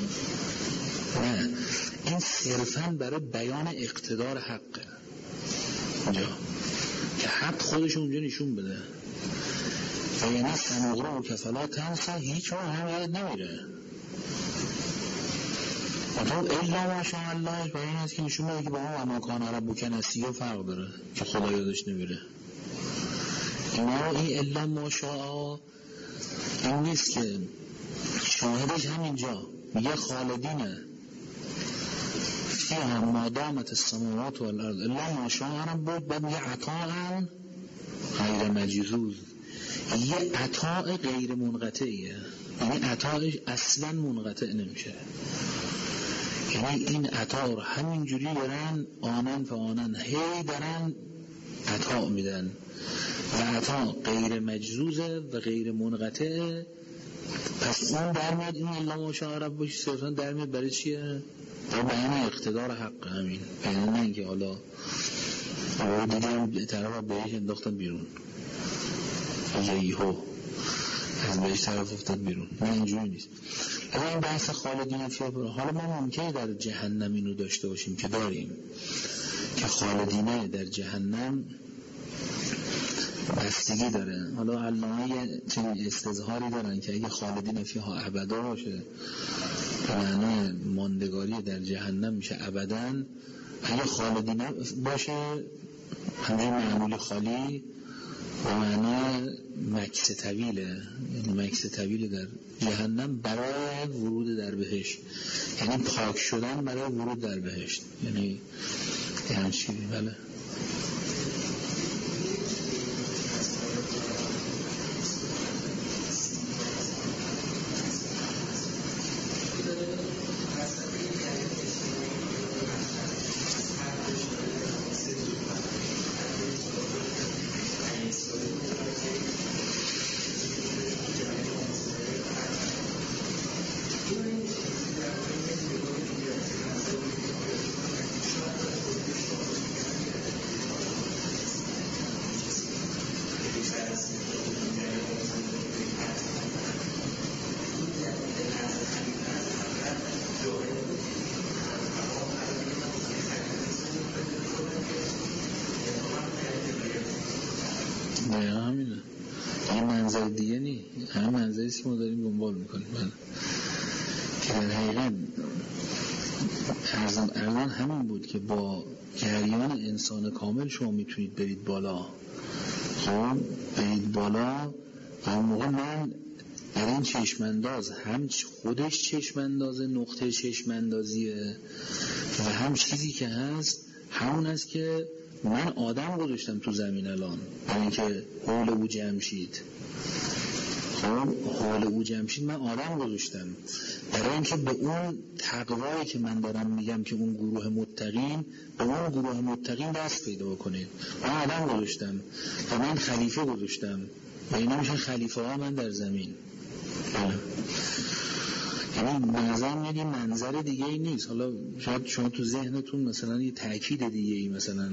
نه، این صرفاً برای بیان اقتدار حقه اینجا که حق خودش اونجا نشون بده. و یعنی سنقرأ و کفلا تنسا هیچ وقت هم یاد نمیره. مطلب الا ماشاء الله برای این است که نشون بده که با اون اماکان ربک نسیه فرق داره که خدا یادش نمیره. این الا ماشاء این نیست که شاهدش همینجا میگه خالدینه فیها ما دامت السماوات والارض الا ماشاء هم بود، بعد میگه عطاء غیر مجذوذ، یه عطاء غیر منقطعیه، یعنی عطاءش اصلا منقطع نمیشه. یعنی این عطا رو همینجوری دارن آنن فآنن هی دارن عطا میدن و عطا غیر مجزوزه و غیر منقطعه. پس اون در میاد این الله ماشاء ربک صرفا در میاد برای چیه؟ برای بیان اقتدار حق. همین بیان نه اینکه حالا دیدم طرف بهش انداختن بیرون یهو از بهش طرف افتاد بیرون، نه اینجوری نیست. اما این بحث خالدین فیها، حالا ما ممکنه در جهنم اینو داشته باشیم که داریم که خالدینه در جهنم بستگی داره. حالا علامه چنین استظهاری دارن که اگه خالدین فیها ابدا باشه به معنای ماندگاری در جهنم میشه ابدا، اگه خالدینه باشه همین معمول خالی به معنای مکث طویله، یعنی مکث طویل در جهنم برای ورود در بهشت، یعنی پاک شدن برای ورود در بهشت، یعنی همچی. بله که ما داریم دنبال میکنیم. که در حقیقت ارزان همین بود که با جریان انسان کامل شما میتونید برید بالا. خب برید بالا و اون موقع من در این چشمانداز هم خودش چشمانداز نقطه چشماندازیه و هم چیزی که هست همون است که من آدم گذاشتم تو زمین الان برای اینکه حول او جمشید. خب حال او جمشید من آدم گذاشتم برای اینکه به اون تقوایی که من دارم میگم که اون گروه متقین، به اون گروه متقین دست پیدا بکنید. من آدم گذاشتم و من خلیفه گذاشتم و اینا میشن خلیفه ها من در زمین. یعنی منظر میگه منظر دیگه ای نیست. حالا شاید شما تو ذهنتون مثلا یه تأکید دیگه ای مثلا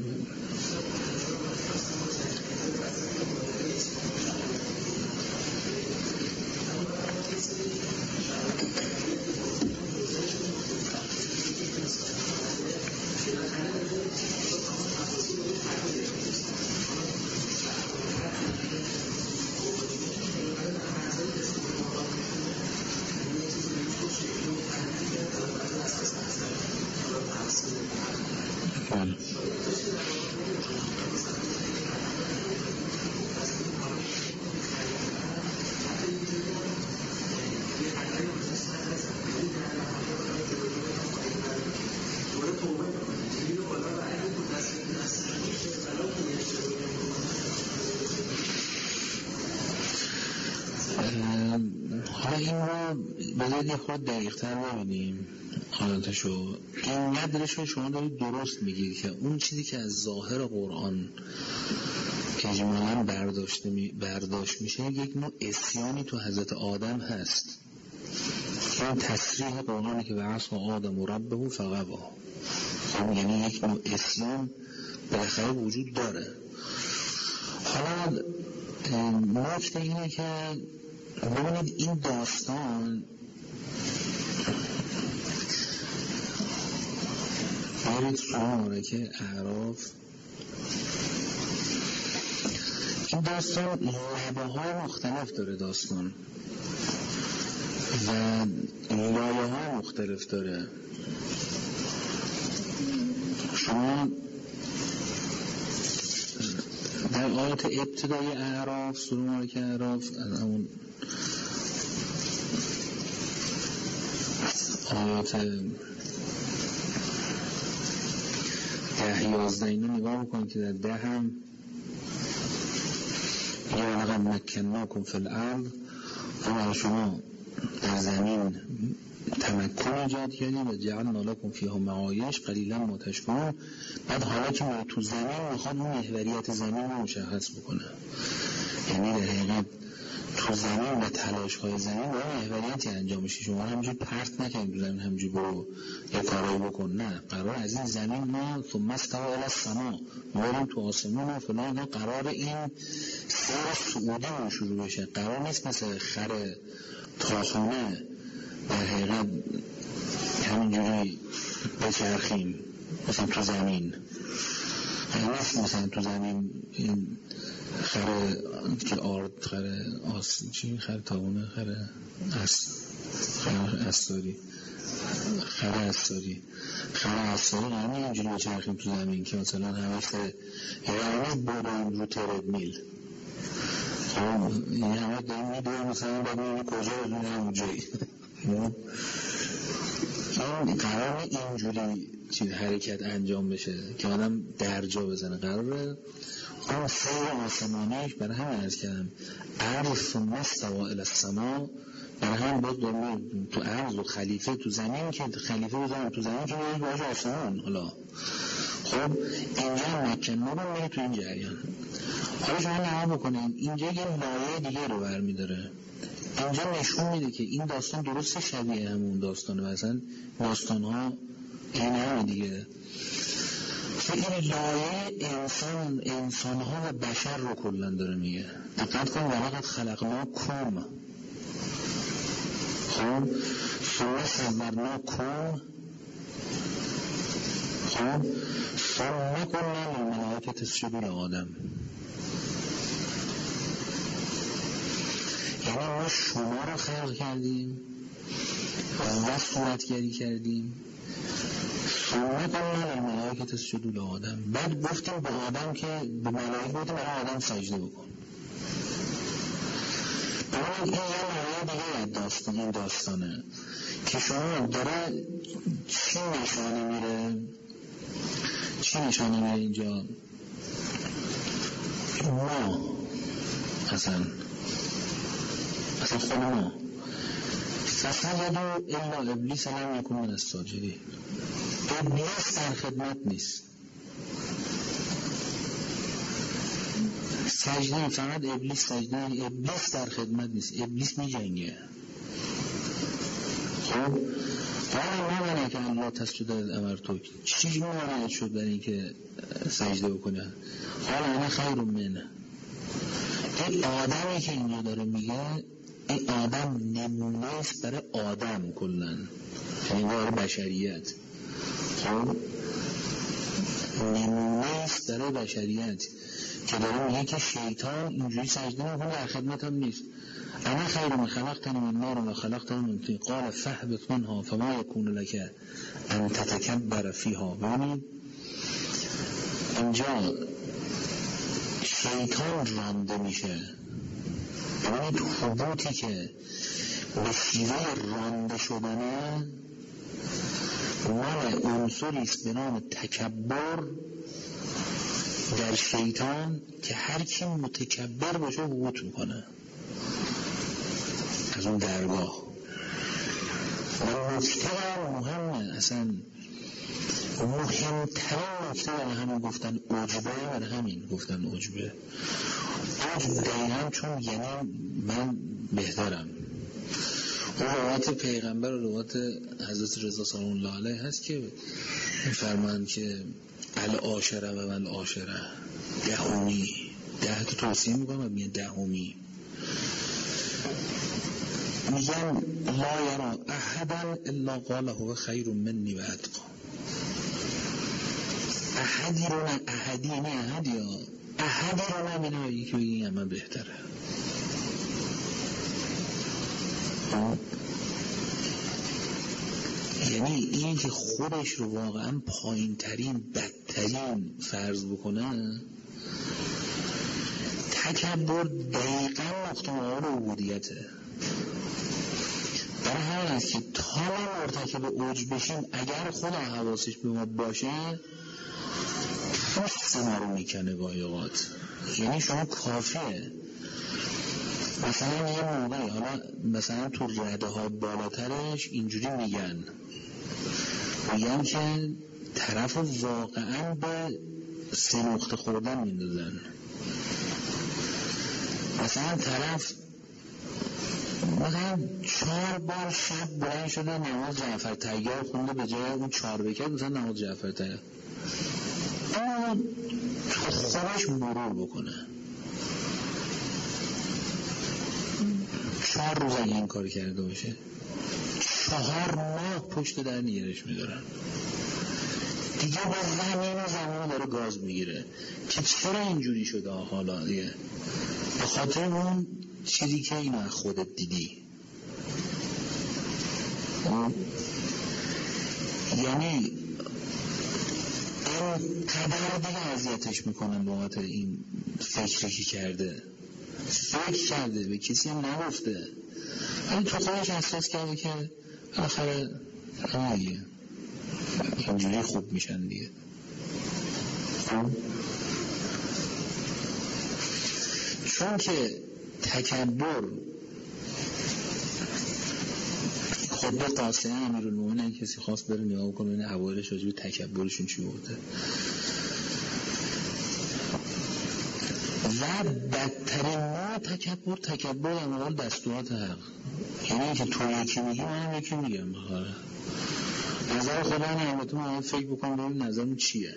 بذارید یه خود دقیق‌تر ببینیم حالاتشو. این ندرشو شما دارید درست میگید که اون چیزی که از ظاهر قرآن اجمالاً برداشت میشه یک نوع عصیانی تو حضرت آدم هست. این تصریح قرآنی که بعث آدم و ربه فغوا، خب یعنی یک نوع عصیان بالاخره وجود داره. حالا نکته اینه که ببینید این داستان برید سوره مبارکه اعراف. این داستان لبه‌های مختلف داره داستان و لایه‌های مختلف داره. شما در آیات ابتدای اعراف، سوره مبارکه اعراف، از همون آیات 10-11 اینو نگاه بکنید که در 10 هم یا لقد مکناکم فی الارض، و شما در زمین تمکن ایجاد کردیم و جعلنا لکم فیها معایش قلیلا ما تشکرون. بعد حالا که ما تو زمین میخواد اون محوریت زمین رو مشخص بکنه، یعنی در حقیقت تو زمین و تلاش های زمین با محوریتی انجام میشه. شما همینجور پرت نکنید تو زمین همینجور برو یه کارایی بکن، نه، قرار از این زمین ما ثم استوى الی السماء ما تو آسمون و فلان، قرار این سیر صعودی رو شروع بشه. قرار نیست مثل خر تاخونه در حقیقت همینجوری بچرخیم مثلا تو زمین. نیست مثلا تو زمین این خر که آرد، خر چی، خر تاخونه، خر استاری قرار اینجوری بچرخیم تو زمین که مثلا همه سر یعنی بریم رو تردمیل، یعنی همه داریم میدونم مثلا بگیم کجا بدونیم همونجایی. این قرار اینجوری چیز حرکت انجام بشه که آدم درجا بزنه. قراره اون سیر آسمانیش برای همه عرض کردم عرض ثم استوى الی السماء، برای همه باز داریم تو عرض و خلیفه تو زمین که خلیفه بزنم تو زمین که باید آسمان. حالا خب اینجا مکنه رو میره تو این جریان. حالا شما نها بکنید اینجا یه لایه دیگه رو برمیداره. اینجا نشون میده که این داستان درست شبیه همون داستانه، مثلا داستان ها این همه دیگه. این لایه انسان ها و بشر رو کلن داره میگه. دقت کن ولقد خلقناکم، خب ثم صورناکم، خب ثم قلنا للملائکة اسجدوا لآدم. یعنی ما شما رو خلق کردیم و صورتگری کردیم. ثم قلنا للملائکة اسجدوا لآدم، بعد گفتیم به آدم که به ملائکه گفتیم برای آدم سجده بکن. این یه لایه دیگه این داستانه که شما داره چی نشانه میره اینجا. ما اصلا خود ما فسجدوا الا ابلیس لم یکن من الساجدین. ابلیس در خدمت نیست، سجده فقط ابلیس سجده، ابلیس در خدمت نیست، ابلیس می جنگه. خب قال ما منع که الله تسجد امرتک، چی مانعت شد برای اینکه سجده بکنه؟ قال انا خیر منه. این آدمی که اینجا داره میگه این آدم نمونه است برای آدم کلن، یعنی برای بشریت. خب نمونه است برای بشریت که داره میگه که شیطان اینجوری سجده میکنه در خدمت هم نیست. انا خیر من خلقتنی من نار و خلقتنی من طین قال فاهبط منها فما یکون لك ان تتکبر فیها. ببینید اینجا شیطان رانده میشه. ببینید حبوطی که به شیوه رانده شدنه مال عنصریست به نام تکبر در شیطان که هر کی متکبر باشه حبوط میکنه از اون درگاه. و نکته مهمه، اصلا مهمترین نکته برای همین گفتن عجبه، برای همین گفتن عجبه. عجب دقیقا چون یعنی من بهترم. اون روایت پیغمبر و روایت حضرت رضا سلام الله علیه هست که فرمان که العاشره و العاشره، دهمی، 10 تا توصیه میکنم و میگن دهمی، میگن لا یرا احدا الا قال هو خیر منی و اتقا. احدی رو نبینه یکی بگه این همه بهتره. یعنی این که خودش رو واقعا پایین ترین بدترین فرض بکنه، تکبر دقیقا نقطه مقابل عبودیته. برای همین است که تا ما مرتکب عجب بشیم، اگر خدا حواسش به ما باشه پوست ما رو میکنه گاهی اوقات. یعنی شما کافیه مثلا یه موقعی، حالا مثلا تو رده های بالاترش اینجوری میگن که طرف واقعا به 3 نقطه خوردن میندازن. مثلا طرف مثلا 4 بار شب بلند شده نماز جعفر طیار خونده، به جای اون 4 بکرد مثلا نماز جعفر طیار خودش مرور بکنه. 4 روز اگه این کار کرده باشه 4 ماه پشت در نگرش میدارن دیگه، با زمین داره گاز میگیره که چرا اینجوری شده حالا دیگه، به خاطر اون چیزی که اینو از خودت دیدی. یعنی قدر دیگه اذیتش میکنن بابت این فکری که کرده، فکر کرده به کسی هم نگفته، ولی تو خودش احساس کرده که آخره دیگه اینجوری خوب میشن دیگه. چون که تکبر خود قاسم امیرالمومنین کسی خواست بره نگاه کنه این اوایلش راجع به تکبرشون چی بوده و بدترین ما تکبر در مقابل دستورات حق. یعنی که تو یکی میگی منم یکی میگم بخواره نظر خدا نعمتون من فکر بکنم ببین نظرم چیه.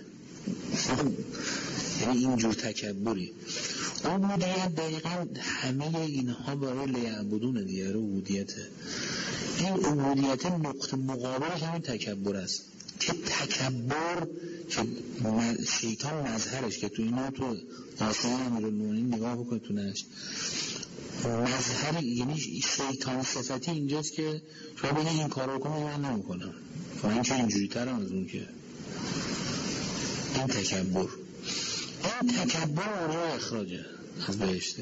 یعنی اینجور تکبری عبودیت دقیقا همه اینها برای لیعبدون دیگه عبودیته. این عبودیت نقطه مقابلش همین تکبر است که تکبر که شیطان مظهرش که تو اینا تو قاسم امیرالمومنین نگاه بکنید تو نش مظهر، یعنی شیطان صفتی اینجاست که شما بگید این کار رو کنم من نمیکنم، من که اینجوری ترم از اون که این تکبر اون رو اخراجه از بهشته.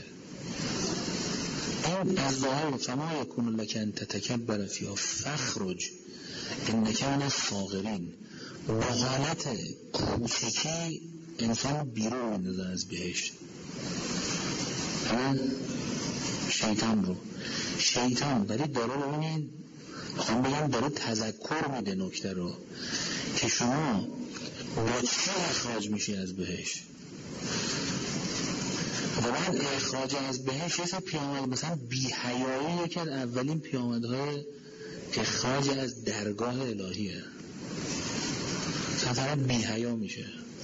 این از ظاهر فما یکون لک ان تتکبر فیها فاخرج انک من الصاغرین، با حالت کوچکی انسان بیرون میندازه از بهشت. شیطان داره ببینید میخوام بگم داره تذکر میده نکته رو که شما با چه اخراج میشی از بهشت. و بعد اخراج از بهشت یه پیامد مثلا بی‌حیایی یکی از اولین پیامدهای اخراج از درگاه الهیه. مثلا طرف بی‌حیا میشه.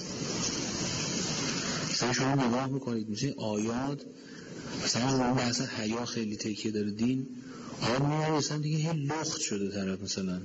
مثلا شما نگاه میکنید میشه آیات مثلا اون بحث حیا خیلی تکیه داره دین، آیات میاره مثلا دیگه یه لخت شده طرف، مثلا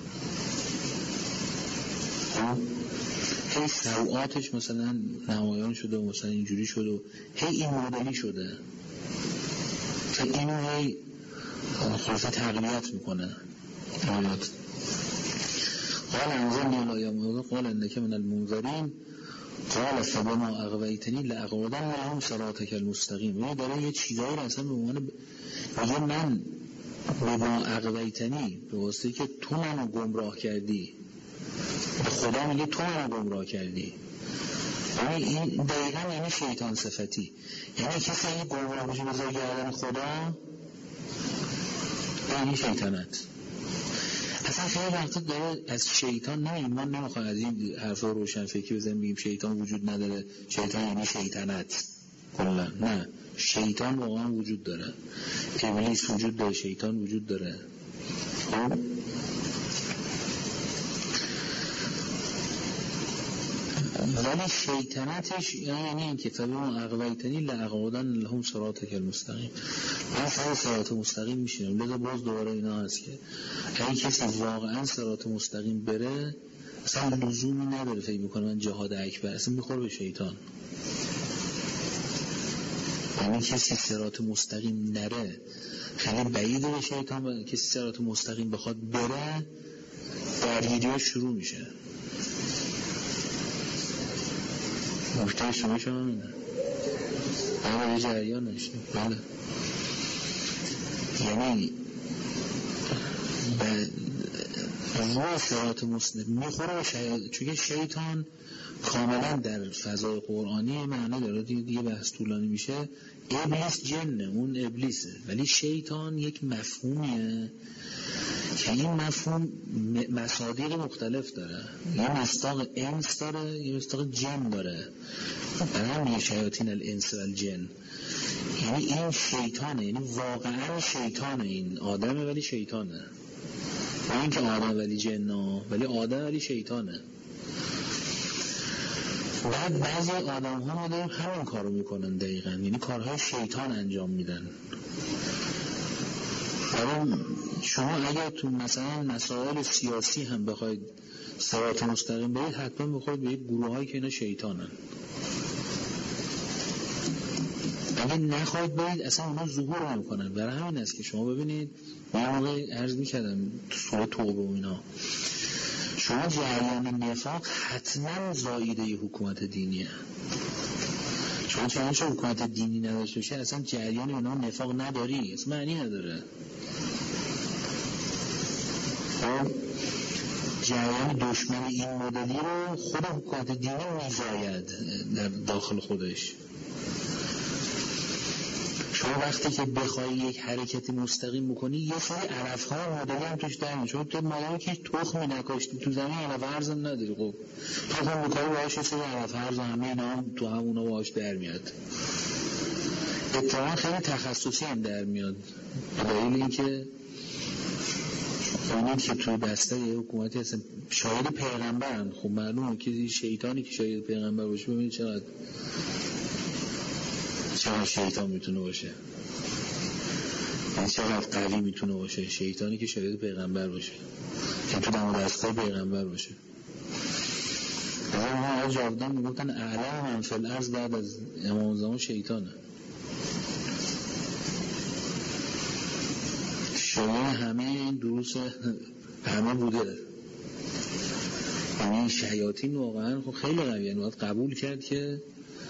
هی سوعاتش مثلا نمایان شده و مثلا اینجوری شده و هی این مدلی شده که اینو هی خلاصه تقلیت میکنه آیات. قال انظرنی الی یوم القیامة قال انک من المنذرین قال فبما اغویتنی لاقعدن لهم صراطک المستقیم. یعنی داره یه چیزایی رو اصلا به عنوان میگه من بما اغویتنی به واسطه که تو منو گمراه کردی، خدا میگه تو منو گمراه کردی. یعنی این دقیقا یعنی شیطان صفتی، یعنی کسی اگه گمراه بشه بذاره گردن خدا یعنی شیطانت. اصلا خیلی وقتا داره از شیطان من نمیخوام از این حرفا روشن فکری بزنیم بگیم شیطان وجود نداره، شیطان یعنی شیطانت کلا. نه، شیطان واقعا وجود داره، ابلیس وجود داره، شیطان وجود داره. خب ولی شیطنتش یعنی این که فبما اغویتنی لاقعدن لهم صراطک المستقیم، من سر صراط مستقیم میشینم. لذا باز دوباره اینا هست که اگه کسی واقعا صراط مستقیم بره اصلا لزومی نداره فکر میکنه من جهاد اکبر، اصلا میخوره به شیطان. یعنی کسی صراط مستقیم نره خیلی بعیده به شیطان، و کسی صراط مستقیم بخواد بره درگیری شروع میشه. نکته شما اینه. همه یه جریان نشته. بله. یعنی روی صراط مستقیم میخوره چون که شیطان کاملا در فضای قرآنی معنی داره، دیگه بحث طولانی میشه. ابلیس جنه، اون ابلیسه، ولی شیطان یک مفهومیه که این مفهوم مصادیق مختلف داره. یه مصداق انس داره، یه مصداق جن داره. برای هم یه شیاطین الانس و الجن، یعنی این شیطانه، یعنی واقعا شیطانه. این آدمه ولی شیطانه، نه اینکه آدم ولی جنه، ولی آدم ولی شیطانه. بعد بعضی آدم ها دارن همون کارو میکنن دقیقا، یعنی کارهای شیطان انجام میدن. شما اگر تو مثلا مسائل سیاسی هم بخواید صراط مستقیم برید، حتما بخواید به یک گروه هایی که اینا شیطانن. اگر نخواید برید اصلا اونا ظهور نمیکنن. برای همین است که شما ببینید من موقع عرض میکردم تو سوره توبه و اینا، شما جریان نفاق حتما زاییده حکومت دینیه. شما چنانچه حکومت دینی نداشته باشه اصلا جریان اینا نفاق نداری، اصلا معنی نداره. جریان دشمن این مدلی رو خود حکومت دینی میزاید در داخل خودش. شما وقتی که بخوای یک حرکتی مستقیم بکنی یه سری علف‌ها مدلی هم توش در میاد. چون تو مادامی که تخمی نکاشتی تو زمین علف ارز نداری، خب تخم بکاری باهاش یه سری علف ارز همه اینا هم تو همونا باهاش در میاد. اتفاقا خیلی تخصصی هم در میاد، به دلیل اینکه اونید که تو دسته یه حکومتی هستن شاید پیغمبرن. خب معلومه که شیطانی که شاید پیغمبر باشه، ببینید چقدر شیطان میتونه باشه، چقدر قوی میتونه باشه شیطانی که شاید پیغمبر باشه، که تو دم دسته پیغمبر باشه. از اونها جاودان میگفتن اعلم من فی الارض بعد از امام زمان شیطانه. شاید همه این دروس همه بوده. یعنی شیاطین واقعا خیلی قوی، یعنی باید قبول کرد که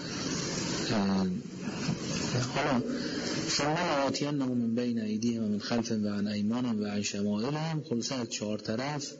حالا ثم لآتینهم من بین ایدیهم و من خلفهم و عن ایمانهم و عن شمائلهم، خلاصه از 4 طرف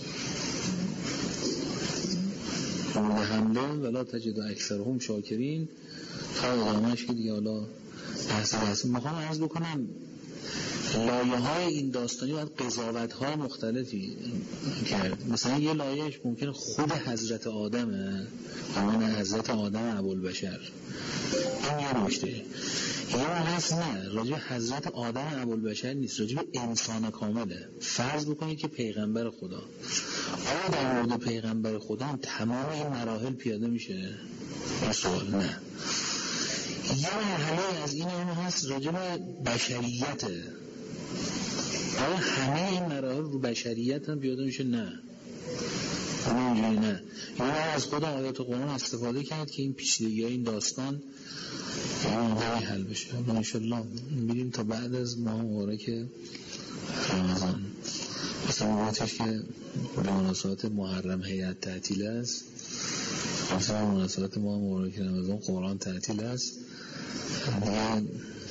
مورد حمله ولا تجد اکثرهم شاکرین تا ادامهش که دیگه حالا بحث میخوام عرض بکنم. لایه های این داستانی باید قضاوت های مختلفی کرد. مثلا یه لایهش ممکنه خود حضرت آدمه، همان حضرت آدم ابوالبشر، این یه نکته. یه هست نه راجع حضرت آدم ابوالبشر نیست، راجع انسان کامله. فرض بکنید که پیغمبر خدا، آیا در مورد پیغمبر خدا هم تمام این مراحل پیاده میشه؟ سوال نه. یه مرحله از این هم هست راجع به بشریته، آیا همه این مراحل رو بشریت هم پیاده میشه؟ نه، اونجوری نه. یعنی از خود آیات قرآن استفاده کرد که این پیچیدگی های این داستان همه حل بشه. انشالله میریم تا بعد از ماه مبارک رمضان، مثلا موقعش که به مناسبت محرم هیئت تعطیل است، مثلا مناسبت ماه مبارک رمضان قرآن تعطیل است دیگه.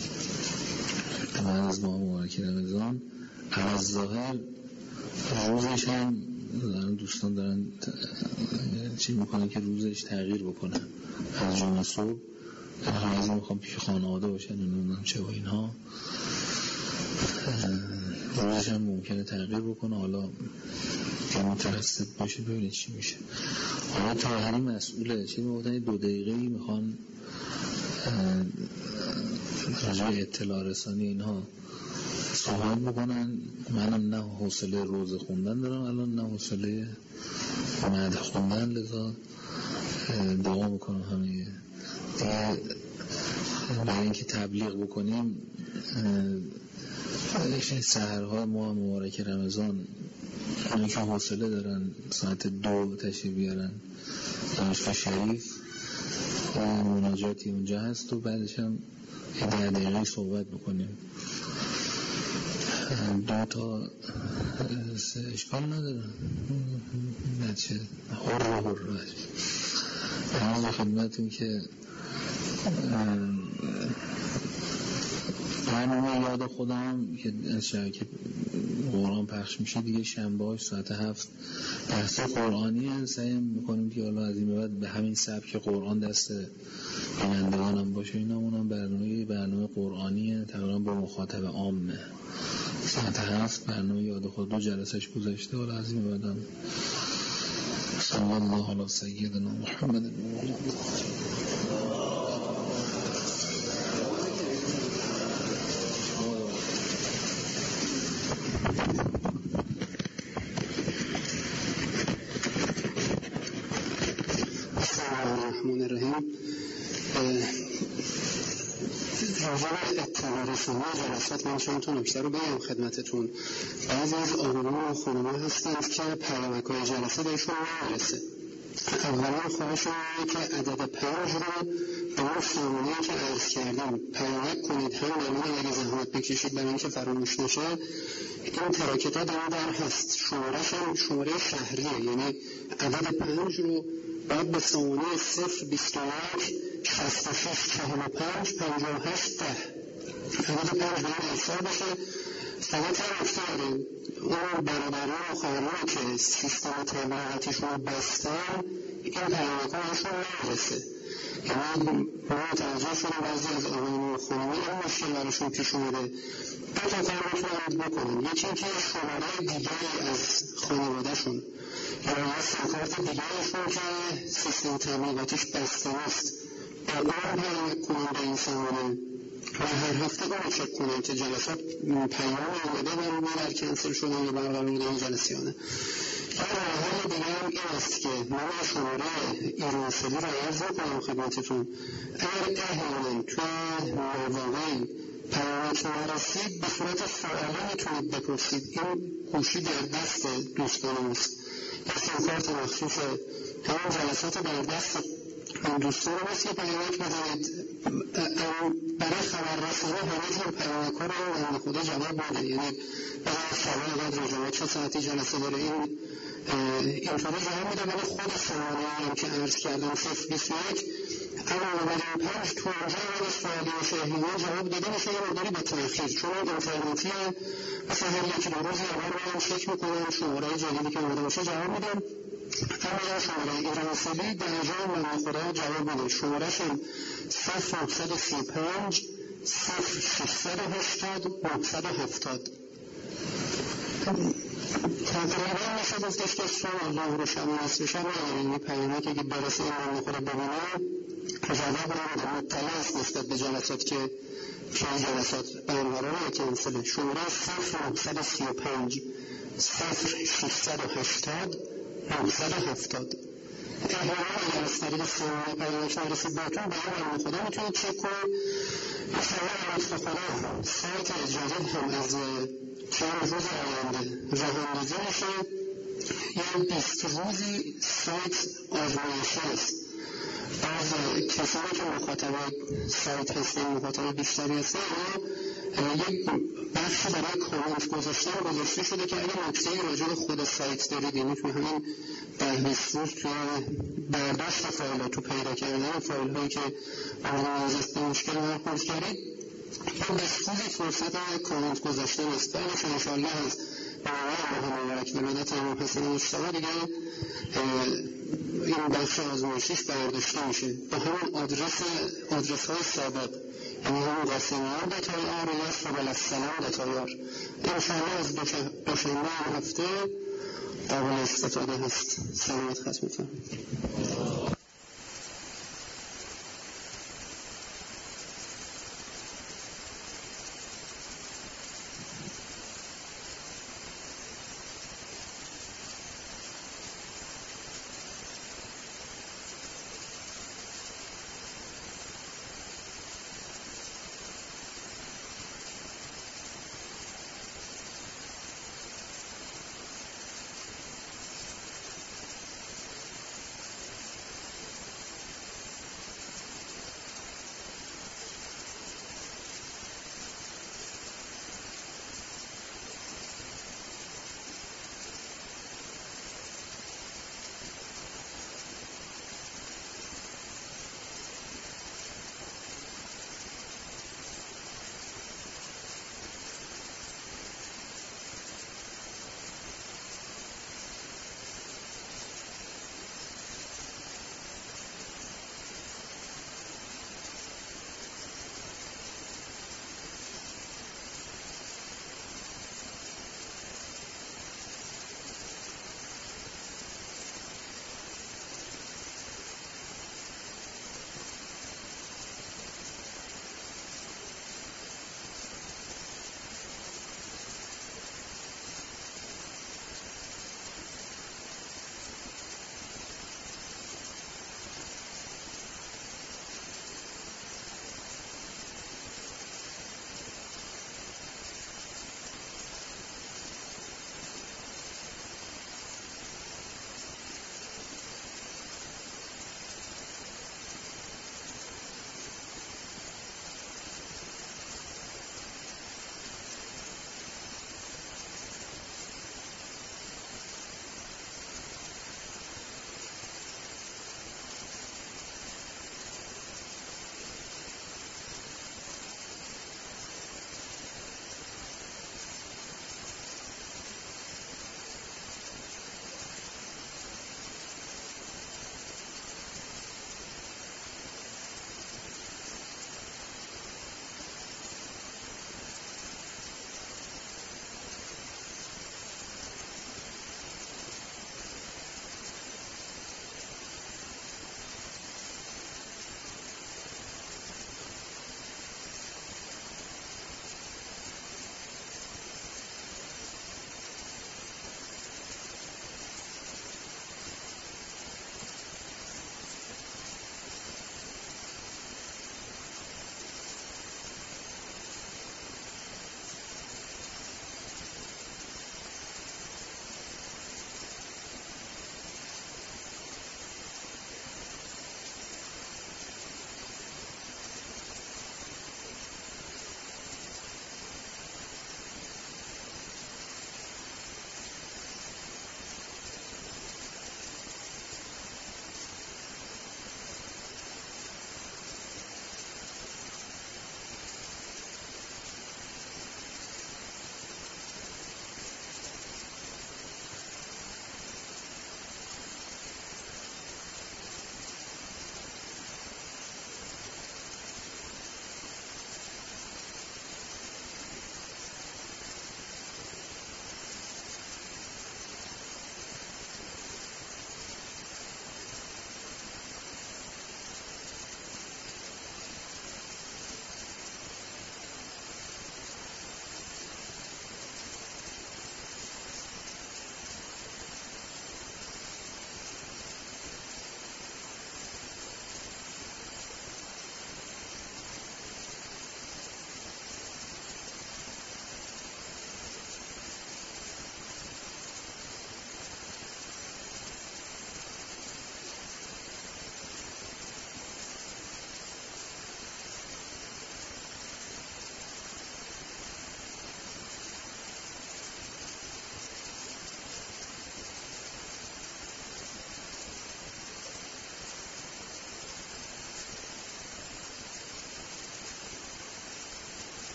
بعد از ماه مبارک رمضان از ظاهر روزش هم دوستان دارن چی میکنن که روزش تغییر بکنن، از جمعه صبح بعضی میخوام پیش خانواده باشن و نمیدونم چه و اینها، روزش هم ممکنه تغییر بکنه. حالا که مترصد باشه ببینید چی میشه. حالا طاهری مسئوله چی میگفتن 2 دقیقه میخوان راجع اطلاع رسانی اینها صحبت بکنن. منم نه حوصله روز خوندن دارم الان، نه حوصله مدح خوندن، لذا دعا میکنم همه دیگه برای اینکه تبلیغ بکنیم این سحرها ماه مبارک رمضان، اونی که حوصله دارن ساعت 2 تشریف بیارن دانشگاه شریف، مناجاتی اونجا هست و بعدش هم 10 دقیقه صحبت بکنیم. 2 تا اشکال نداره، نچه هر از خدمتون که برنامه یاد خودم که از شبکه قرآن پخش میشه دیگه شنبه‌اش ساعت 7 بحث قرآنی سعی میکنیم که حالا از این به بعد به همین سبک قرآن دست بینندگانم باشه. اینا اونم برنامه قرآنیه تقریبا با مخاطب عامه. ساعت 7 برنامه یاد خود 2 جلسهش گذاشته. حالا از این به بعدم صلی الله علی سیدنا محمد الرحمن الرحیم. راجع اطلاع رسانی جلسات من چند تا نکته رو بگم خدمتتون. بعضی از آقایان و خانم‌ها هستند که پیامک‌های جلسه بهشون نمیرسه. اولا خواهش اینه که عدد 5 رو به اون سامانه‌ای که عرض کردیم پیامک کنید، هم برای اگه زحمت بکشید برای اینکه فراموش نشه. این تراکت‌ها در هست، شمارش هم شماره شهریه، یعنی عدد 5 رو باید به سامانه 021 66 45 58 10 عدد 5 باید ارسال بشه. فقط هم افتاریم اون برادران و خواهران که سیستم تبلیغاتیشون رو بستن این پیامک‌هاشون نمیرسه. یعنی متوجه شدن بعضی از آقایان و خانم‌ها این مشکل براشون پیش اومده. 2 تا کار میتونن بکنن. یکی اینکه شماره دیگری از خانواده‌شون یا سیمکارت دیگرشون که سیستم تبلیغاتیش بسته نیست با اون پیامک کنن به این سامانه و هر هفته اون چک کنن که جلسات پیام آمده برای کنسل شدن یا برقرار بودن جلسیانه. یا راه دیگه هم این است که من شماره ایرانسلی رو عرض کنم خدمتتون. اگر احیانا توی مواقعی پیامک نرسید به صورت سوالی میتونید بپرسید. این گوشی در دست دوستان است، سیمکارت مخصوص همون جلسات در دست این دوستان است که پیامک بزنید. برای خبررسانی همه جور پیامک ها رو هم خدا جواب بده. یعنی برای سوال قدر رجوع چه ساعتی جلسه داره اینطوری جواب میده. ولی خود سوانی هم که عرض کردم 021 اما 95 تو اونجا اول سوالی و شهریه جواب داده میشه یه مقداری با تأخیر، چون اینترنتی مثلا هر یکی 2 روز اول رو هم چک میکنم شماره جدیدی که اومده باشه جواب میدم. اما شماره ایرانسلی در جای من خدا جواب میده. شمارهش هم 0935 0680 970. تقریبا میشه گفتش که صبح ظهر و شب نصف شب نداریم. پیامک که برسه این من خدا ببینم جواب نمیده، مطلع است نسبت به جلسات که جلسات برقراره کنسله. شماره 0935 0680 970. احیانا اگر از طریق سامانه پیامک نرسید بهتون برای خدا میتونید چک کنید. مثلا مصطفانه سایت جدید هم از چند روز آینده رهاندازی میشه. یه 20 روزی سایت آزمایشی است. بعض کسانی که مخاطب سایت هستن، مخاطب بیشتری هستن، یک بخشی برای کامنت گذاشته شده که اگر نکته‌ای راجع به خود سایت دارید، یعنی تو همین 10-20 روز توی برداشت فایل‌ها، تو پیدا کردن فایل‌هایی که آنلاین به مشکل برخورد کردید، این 20 روزی فرصت کامنت گذاشتن است. بعدش انشاءالله از ماه مبارک ولادت امام حسن مجتبی دیگه این بخش آزمایشیش برداشته میشه با همون آدرس‌های سابق، یعنی همون قاسمیان دتایار یا سبل السلام دتایار. انشاءالله از دوشنبه هفته قابل استفاده هست. سلامت خدمتتون.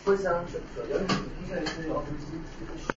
خود زمان شد